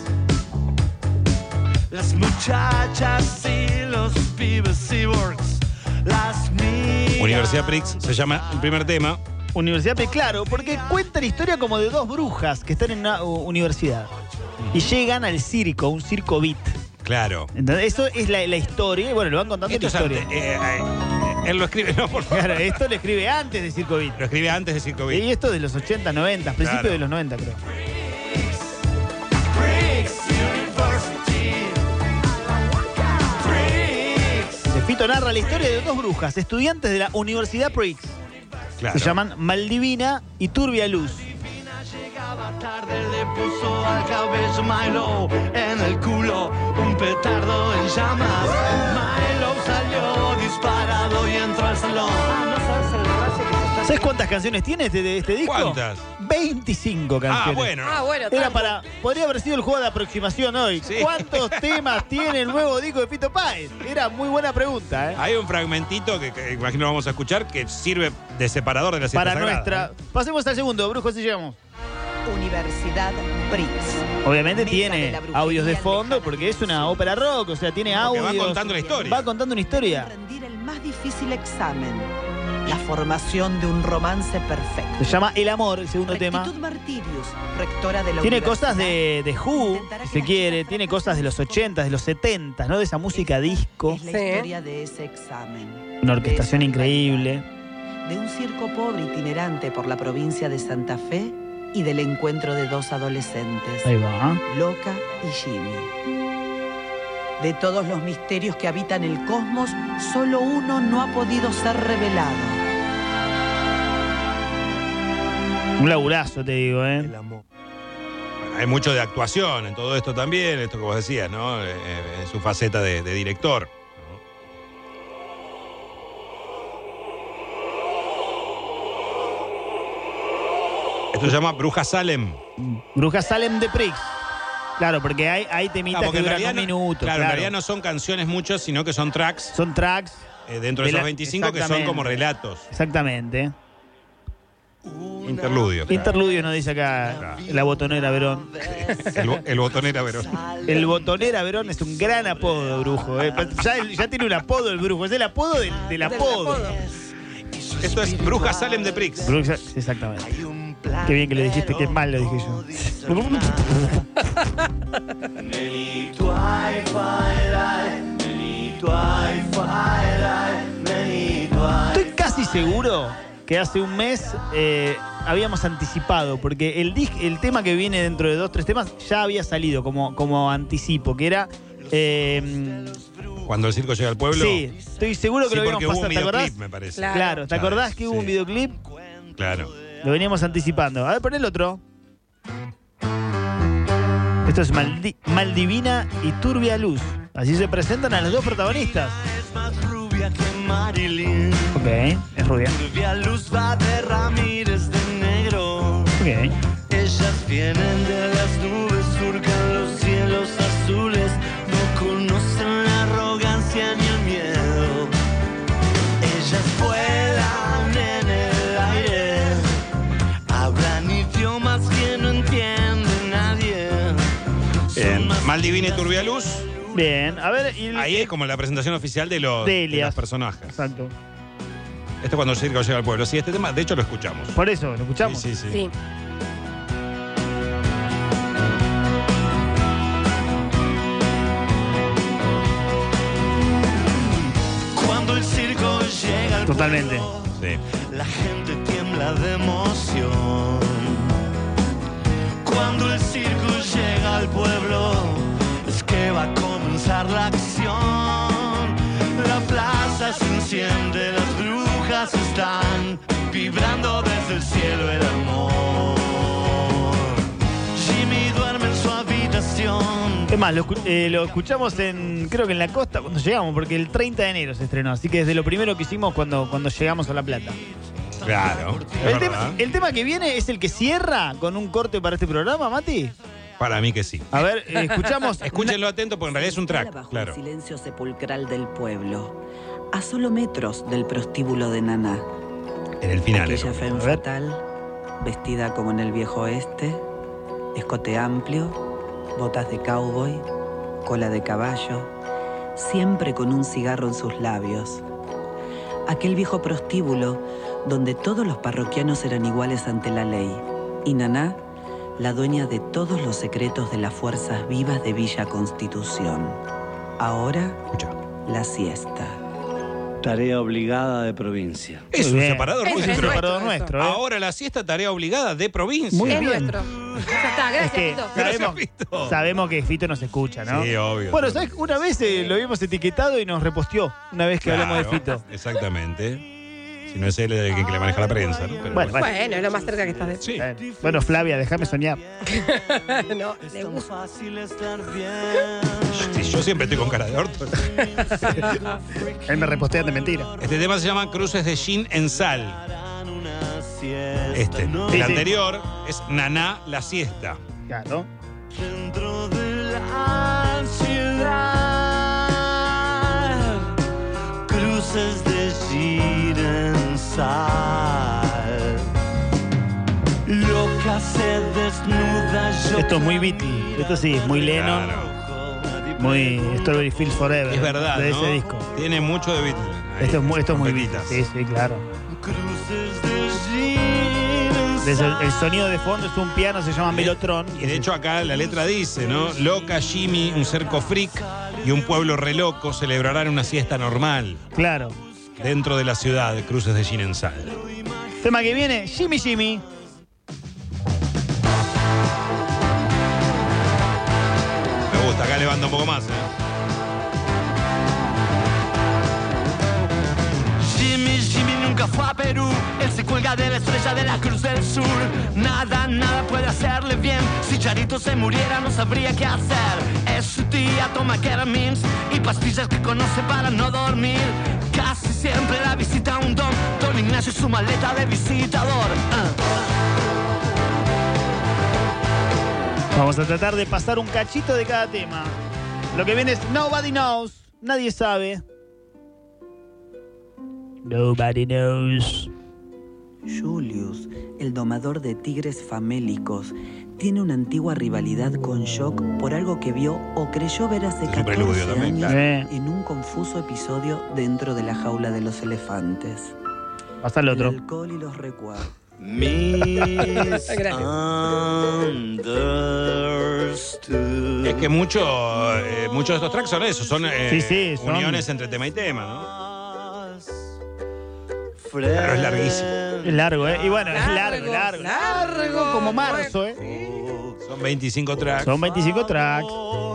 Las muchachas y los pibes cyborgs. Las mías. Universidad Prix se llama el primer tema. Universidad Prix, claro, porque cuenta la historia como de dos brujas que están en una universidad. Y llegan al circo, un circo beat. Claro. Entonces, eso es la historia. Y bueno, lo van contando esto la historia. Él lo escribe, no, por favor. Claro, esto lo escribe antes de Circo Beat. Lo escribe antes de Circo Beat. Y esto de los 80, 90, principios de los 90, creo. Fito narra la historia de dos brujas, estudiantes de la Universidad Prix. Claro. Se llaman Maldivina y Turbia Luz. Llegaba tarde, le puso al cabello Milo en el culo un petardo en llamas. Milo salió disparado y entró al salón. ¿Sabes cuántas canciones tiene este disco? ¿Cuántas? 25 canciones. bueno, podría haber sido el juego de aproximación hoy. Sí. ¿Cuántos temas tiene el nuevo disco de Fito Páez? Era muy buena pregunta, ¿eh? Hay un fragmentito que imagino vamos a escuchar que sirve de separador de la siesta para sagrada. Nuestra. Pasemos al segundo, Brujo, así llegamos. Universidad Prix. Obviamente tiene audios de fondo porque es una ópera rock, o sea, tiene audios. Va contando la historia. Va contando una historia. Rendir el más difícil examen. La formación de un romance perfecto. Se llama El Amor, el segundo tema. Rectitud Martirius, rectora de la Tiene universidad. cosas de Who, si se quiere. Tiene cosas de los 80, de los 70, ¿no? De esa música disco. Es la historia de ese examen. Una orquestación increíble. De un circo pobre itinerante por la provincia de Santa Fe y del encuentro de dos adolescentes, Ahí va. Loca y Jimmy. De todos los misterios que habitan el cosmos, solo uno no ha podido ser revelado. Un laburazo, te digo, ¿eh? Hay mucho de actuación en todo esto también, esto que vos decías, ¿no? En su faceta de director. Esto se llama Bruja Salem. Bruja Salem de Prix. Claro, porque hay temitas que duran un minuto. Claro, en realidad no son canciones muchos, sino que son tracks. Son tracks. Dentro de esos 25 que son como relatos. Exactamente. Interludios. Interludio nos dice acá la botonera Verón. El botonera Verón. El botonera Verón es un gran apodo, Brujo. Ya tiene un apodo el Brujo. Es el apodo del apodo. Esto es Bruja Salem de Prix. Exactamente. Qué bien que lo dijiste, qué mal lo dije yo. Estoy casi seguro que hace un mes habíamos anticipado, porque el tema que viene dentro de 2-3 temas ya había salido como anticipo, que era... Cuando el circo llega al pueblo. Sí, estoy seguro que lo habíamos pasado. ¿Te acordás? Me parece. Claro, ¿te acordás que hubo un videoclip? Claro. Lo veníamos anticipando. A ver, pon el otro. Esto es Maldivina y Turbia Luz. Así se presentan a los dos protagonistas. Ok, es rubia. Turbia Luz va de Ramírez de negro. Ok. Ellas vienen de las nubes, surcan los cielos azules. No conocen la arrogancia ni el miedo. Ellas vuelan en el aire. Hablan idiomas que no entiende nadie. Bien. Maldivina y Turbia Luz. Bien, a ver. Ahí es como la presentación oficial de los personajes. Exacto. Esto es cuando el circo llega al pueblo. Sí, este tema, de hecho, lo escuchamos. Por eso, ¿lo escuchamos? Sí. Cuando el circo llega al Totalmente. Sí. la gente tiembla de emoción. Cuando el circo llega al pueblo, es que va a comenzar la acción. La plaza se enciende, las brujas están vibrando desde el cielo el amor. Jimmy duerme en su habitación. Es más, lo escuchamos creo que en la costa cuando llegamos, porque el 30 de enero se estrenó, así que desde lo primero que hicimos cuando llegamos a La Plata. Claro. El tema que viene es el que cierra con un corte para este programa, Mati. Para mí que sí. A ver, escuchamos. Escúchenlo atento porque en realidad es un track. Bajo Claro. el silencio sepulcral del pueblo, a solo metros del prostíbulo de Naná. En el final. Aquella femme fatal, vestida como en el viejo oeste, escote amplio, botas de cowboy, cola de caballo, siempre con un cigarro en sus labios. Aquel viejo prostíbulo donde todos los parroquianos eran iguales ante la ley. Y Naná, la dueña de todos los secretos de las fuerzas vivas de Villa Constitución. Ahora, la siesta. Tarea obligada de provincia. Es un separador Es nuestro. separador nuestro, Ahora la siesta, tarea obligada de provincia. Muy Es bien. nuestro. Ya está, gracias, Fito. Sabemos que Fito nos escucha, ¿no? Sí, obvio. Bueno, ¿sabes? Una vez lo habíamos etiquetado y nos reposteó una vez que hablamos de Fito. Exactamente. Si no es él el que le maneja la prensa, ¿no? Pero Bueno, Bueno, es lo más cerca que estás de... Sí. Bueno, Flavia, déjame soñar. No, le gusta. Sí, yo siempre estoy con cara de orto. Él me repostea de mentira. Este tema se llama Cruces de Gin en Sal. Este. Sí, El sí. anterior es Naná la siesta. Claro. Dentro de la ciudad, cruces de gin en sal. Loca se desnuda yo. Esto es muy Beatle. Esto sí, es muy Lennon. Muy Strawberry Fields Forever. Es verdad, de ¿no? ese disco. Tiene mucho de Beatles. Esto es muy Beatle. Sí, sí, claro. Cruces de gin en El sonido de fondo es un piano, se llama Melotron. Y de hecho acá la letra dice, ¿no? Loca, Jimmy, un cerco freak y un pueblo re loco celebrarán una siesta normal. Claro. Dentro de la ciudad, Cruces de Gin en Sal. Tema que viene, Jimmy Jimmy. levanta un poco más. Jimmy nunca fue a Perú. Él se cuelga de la estrella de la Cruz del Sur. Nada puede hacerle bien. Si Charito se muriera no sabría qué hacer. Es su tía, toma Keramins y pastillas que conoce para no dormir. Casi siempre la visita un don Ignacio y su maleta de visitador. Vamos a tratar de pasar un cachito de cada tema. Lo que viene es Nobody Knows. Nadie sabe. Nobody knows. Julius, el domador de tigres famélicos, tiene una antigua rivalidad con Shock por algo que vio o creyó ver hace 14 años en un confuso episodio dentro de la jaula de los elefantes. Pasa el otro. El alcohol y los recuerdos. Es que muchos de estos tracks son eso, son uniones entre tema y tema, ¿no? Pero es larguísimo. Es largo, ¿eh? Y bueno, es largo. Como marzo, ¿eh? Son 25 tracks. Son 25 tracks.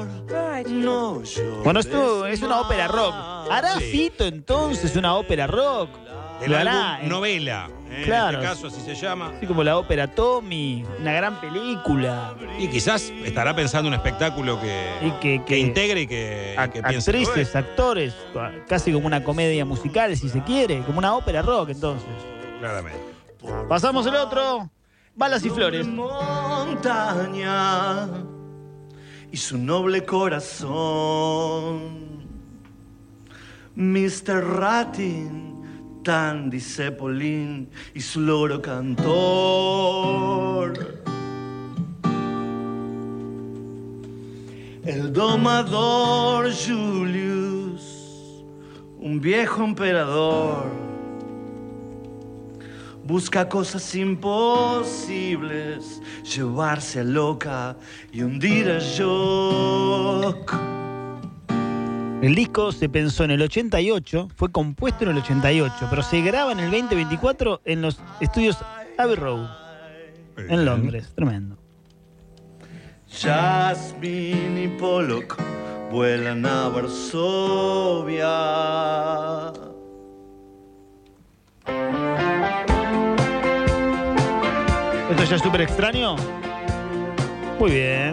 Bueno, esto es una ópera rock. ¿Hará Fito entonces una ópera rock? El álbum Novela. Claro. En este caso así se llama. Así como la ópera Tommy, una gran película. Y quizás estará pensando un espectáculo que integre y que piense. Actrices, actores, casi como una comedia musical si se quiere, como una ópera rock entonces. Claramente. Pasamos el otro, Balas y Flores. Montaña y su noble corazón, Mr. Ratin, Tandy Cepolín y su loro cantor, el domador Julius, un viejo emperador, busca cosas imposibles, llevarse a Loca y hundir a Jock. El disco se pensó en el 88, fue compuesto en el 88, pero se graba en el 2024 en los estudios Abbey Road, en Londres. Tremendo. Jasmine y Pollock vuelan a Varsovia. ¿Esto ya es súper extraño? Muy bien.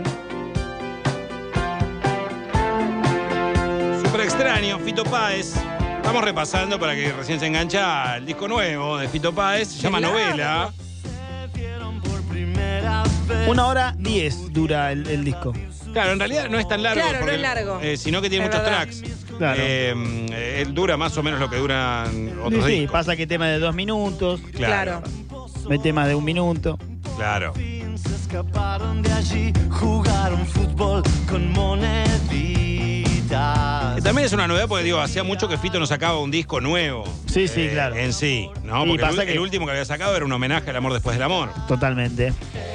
Súper extraño, Fito Páez. Estamos repasando para que recién se engancha el disco nuevo de Fito Páez. Se llama Novela. 1 hora 10 dura el disco. Claro, en realidad no es tan largo. Claro, porque, no es largo. Sino que tiene muchos tracks. Claro. Él dura más o menos lo que duran otros Sí, discos. pasa que tema de 2 minutos. Claro. No hay temas de 1 minuto. Claro. Se escaparon de allí, jugaron fútbol con moneditas. También es una novedad porque, digo, hacía mucho que Fito no sacaba un disco nuevo. Sí, sí, claro. En sí, ¿no? Y Porque pasa el que- último que había sacado era un homenaje al amor después del amor. Totalmente.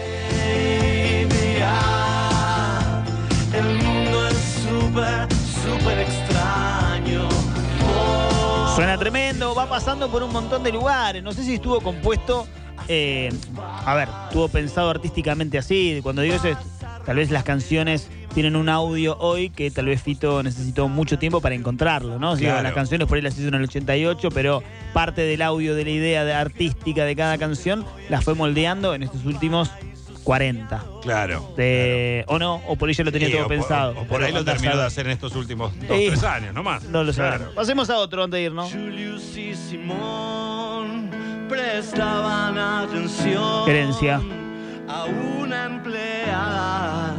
El mundo es súper extraño. Suena tremendo, va pasando por un montón de lugares. No sé si estuvo compuesto, estuvo pensado artísticamente así. Cuando digo eso, tal vez las canciones tienen un audio hoy que tal vez Fito necesitó mucho tiempo para encontrarlo, ¿no? Claro. Las canciones por ahí las hizo en el 88, pero parte del audio de la idea artística de cada canción las fue moldeando en estos últimos 40. Claro. O no, o por ahí ya lo tenía Sí, todo o pensado. por ahí Pero lo terminó de andá a hacer en estos últimos 2 Sí. 3 años, no más. No lo Claro. sabrán. Pasemos a otro antes de irnos. Julius y Simón prestaban atención Herencia. a una empleada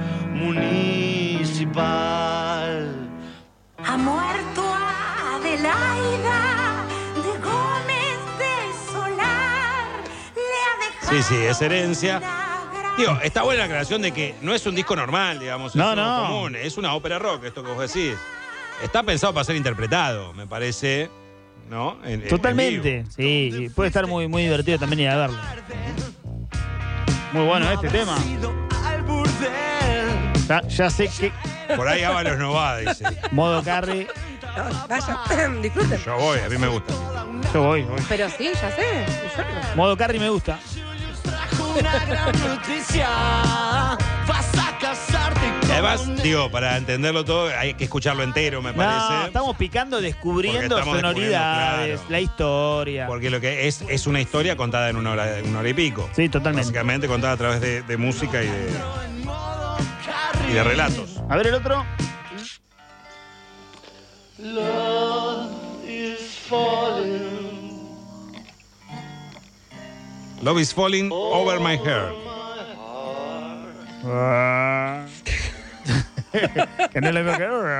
municipal. Ha muerto Adelaida de Gómez de Solar. Le ha dejado. Sí, sí, es herencia. Digo, está buena la aclaración de que no es un disco normal, digamos, No, es uno no. común, es una ópera rock, esto que vos decís. Está pensado para ser interpretado, me parece, ¿no? En Totalmente, vivo. sí. Puede estar muy, muy divertido también ir a verlo. Muy bueno este tema. Ya sé que... Por ahí Ábalos no va, dice. Modo carry. Vaya, disfruten. Yo voy, a mí me gusta. Yo voy. Pero sí, ya sé. Yo no. Modo carry me gusta. Una gran noticia. Vas a casarte con Es Además, digo, para entenderlo todo hay que escucharlo entero, me parece. No, estamos picando, descubriendo Porque estamos sonoridades, descubriendo, la historia. Porque lo que es una historia contada en una hora y pico. Sí, totalmente. Básicamente contada a través de música y de relatos. A ver el otro. Love is falling. Love is falling over my hair. Que no le veo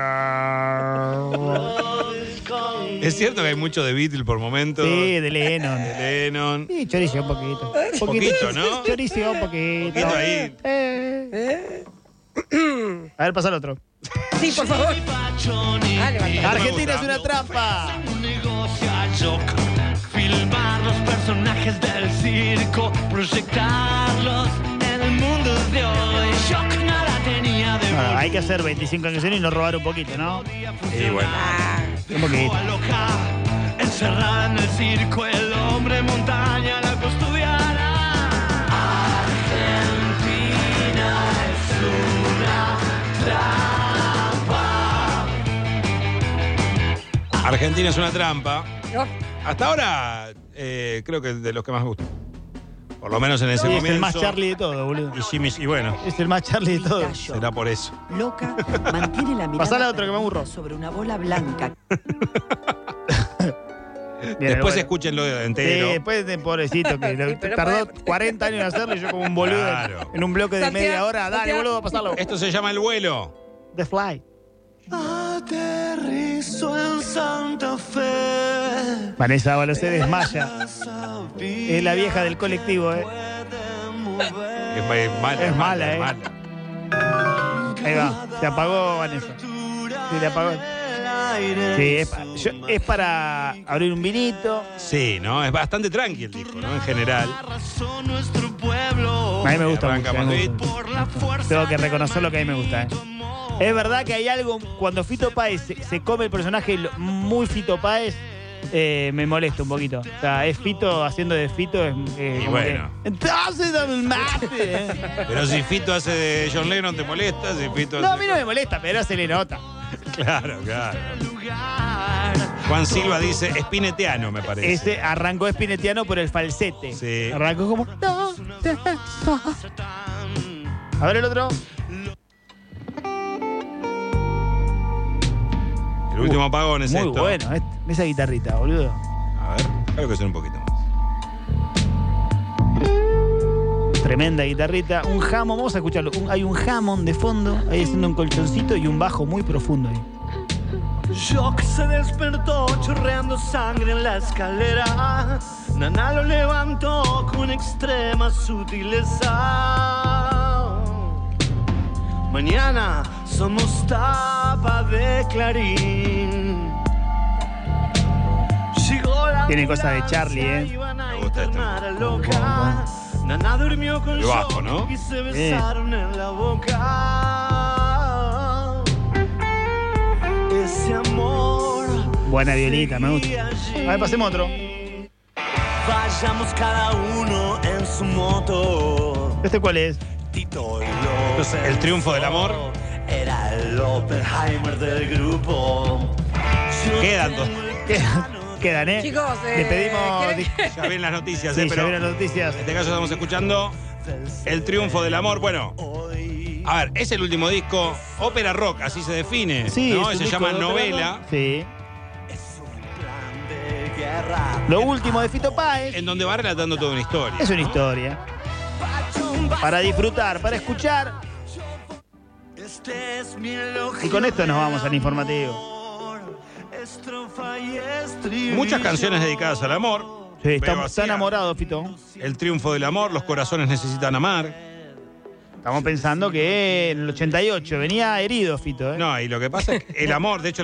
que... Es cierto que hay mucho de Beatles por momentos. Sí, de Lennon. De Lennon. Sí, chorizo un poquito. Poquito, ¿no? Chorizo un poquito. Poquito ahí. A ver, pasa el otro. Sí, por favor. Argentina es una trampa. Un negocio a shock. Filmar los personajes del circo, proyectarlos en el mundo de hoy. Shock nada tenía de Bueno, hay que hacer 25 canciones y no robar un poquito, ¿no? Y bueno. Un poquito. loca. Encerrada en el circo, el hombre montaña la custodiará. Argentina es una trampa. Argentina es una trampa. Hasta ahora, creo que de los que más me gustan. Por lo menos en ese Sí, momento. es el más Charlie de todo, boludo. Y bueno. Es el más Charlie de todo. Será por eso. Loca, mantiene la mirada Pasala a otro que me aburro. sobre una bola blanca. Después escúchenlo entero. Sí, después de pobrecito que tardó 40 años en hacerlo y yo como un boludo Claro. en un bloque de media hora. Dale, boludo, pasarlo. Esto se llama El Vuelo. The Fly. Aterrizo en Santa Fe. Vanessa Ábalos se desmaya. Es la vieja del colectivo, Es mala. Es mala, Ahí va, se apagó Vanessa. Sí, le apagó. Sí, es para abrir un vinito. Sí, ¿no? Es bastante tranqui el disco, ¿no? En general. A mí me gusta Arranca mucho. más Tengo que reconocer lo que a mí me gusta, Es verdad que hay algo, cuando Fito Páez se come el personaje muy Fito Páez, me molesta un poquito. O sea, es Fito haciendo de Fito. Y como bueno. que, entonces dame el mate. Pero si Fito hace de John Lennon, ¿te molesta? Si Fito No, hace... a mí no me molesta, pero se le nota. Claro. Juan Silva dice espinetiano, me parece. Ese arrancó espinetiano por el falsete. Sí. Arrancó como... A ver el otro. El último apagón es Muy esto. bueno, esa guitarrita, boludo. A ver, creo que suena un poquito más. Tremenda guitarrita. Un Hammond, vamos a escucharlo. Hay un Hammond de fondo, ahí haciendo un colchoncito y un bajo muy profundo ahí. Shock se despertó chorreando sangre en la escalera. Nana lo levantó con extrema sutileza. Mañana somos tapa de Clarín. Tiene cosas de Charlie, Me gusta esto. Loca. Nana durmió con Qué bajo, Shock ¿no? y se besaron en la boca. Ese amor. Buena violita, me gusta. A ver, pasemos otro. Vayamos cada uno en su moto. ¿Este cuál es? Tito y Entonces, El Triunfo del Amor. Era el Oppenheimer del grupo. Quedan dos. Quedan, ¿eh? Chicos, le pedimos. Ya vienen las noticias, Sí, pero ya vienen las noticias. en este caso estamos escuchando El Triunfo del Amor. Bueno, a ver, es el último disco, ópera rock, así se define, Sí, ¿no? es un Se disco llama de ópera novela. rock. Sí. Lo último de Fito Páez. En donde va relatando toda una historia. Es una historia. Para disfrutar, para escuchar. Y con esto nos vamos al informativo. Muchas canciones dedicadas al amor. Sí, está Veo así, enamorado, Fito. El Triunfo del Amor, Los Corazones Necesitan Amar. Estamos pensando que en el 88 venía herido, Fito, ¿eh? No, y lo que pasa es que el amor, de hecho,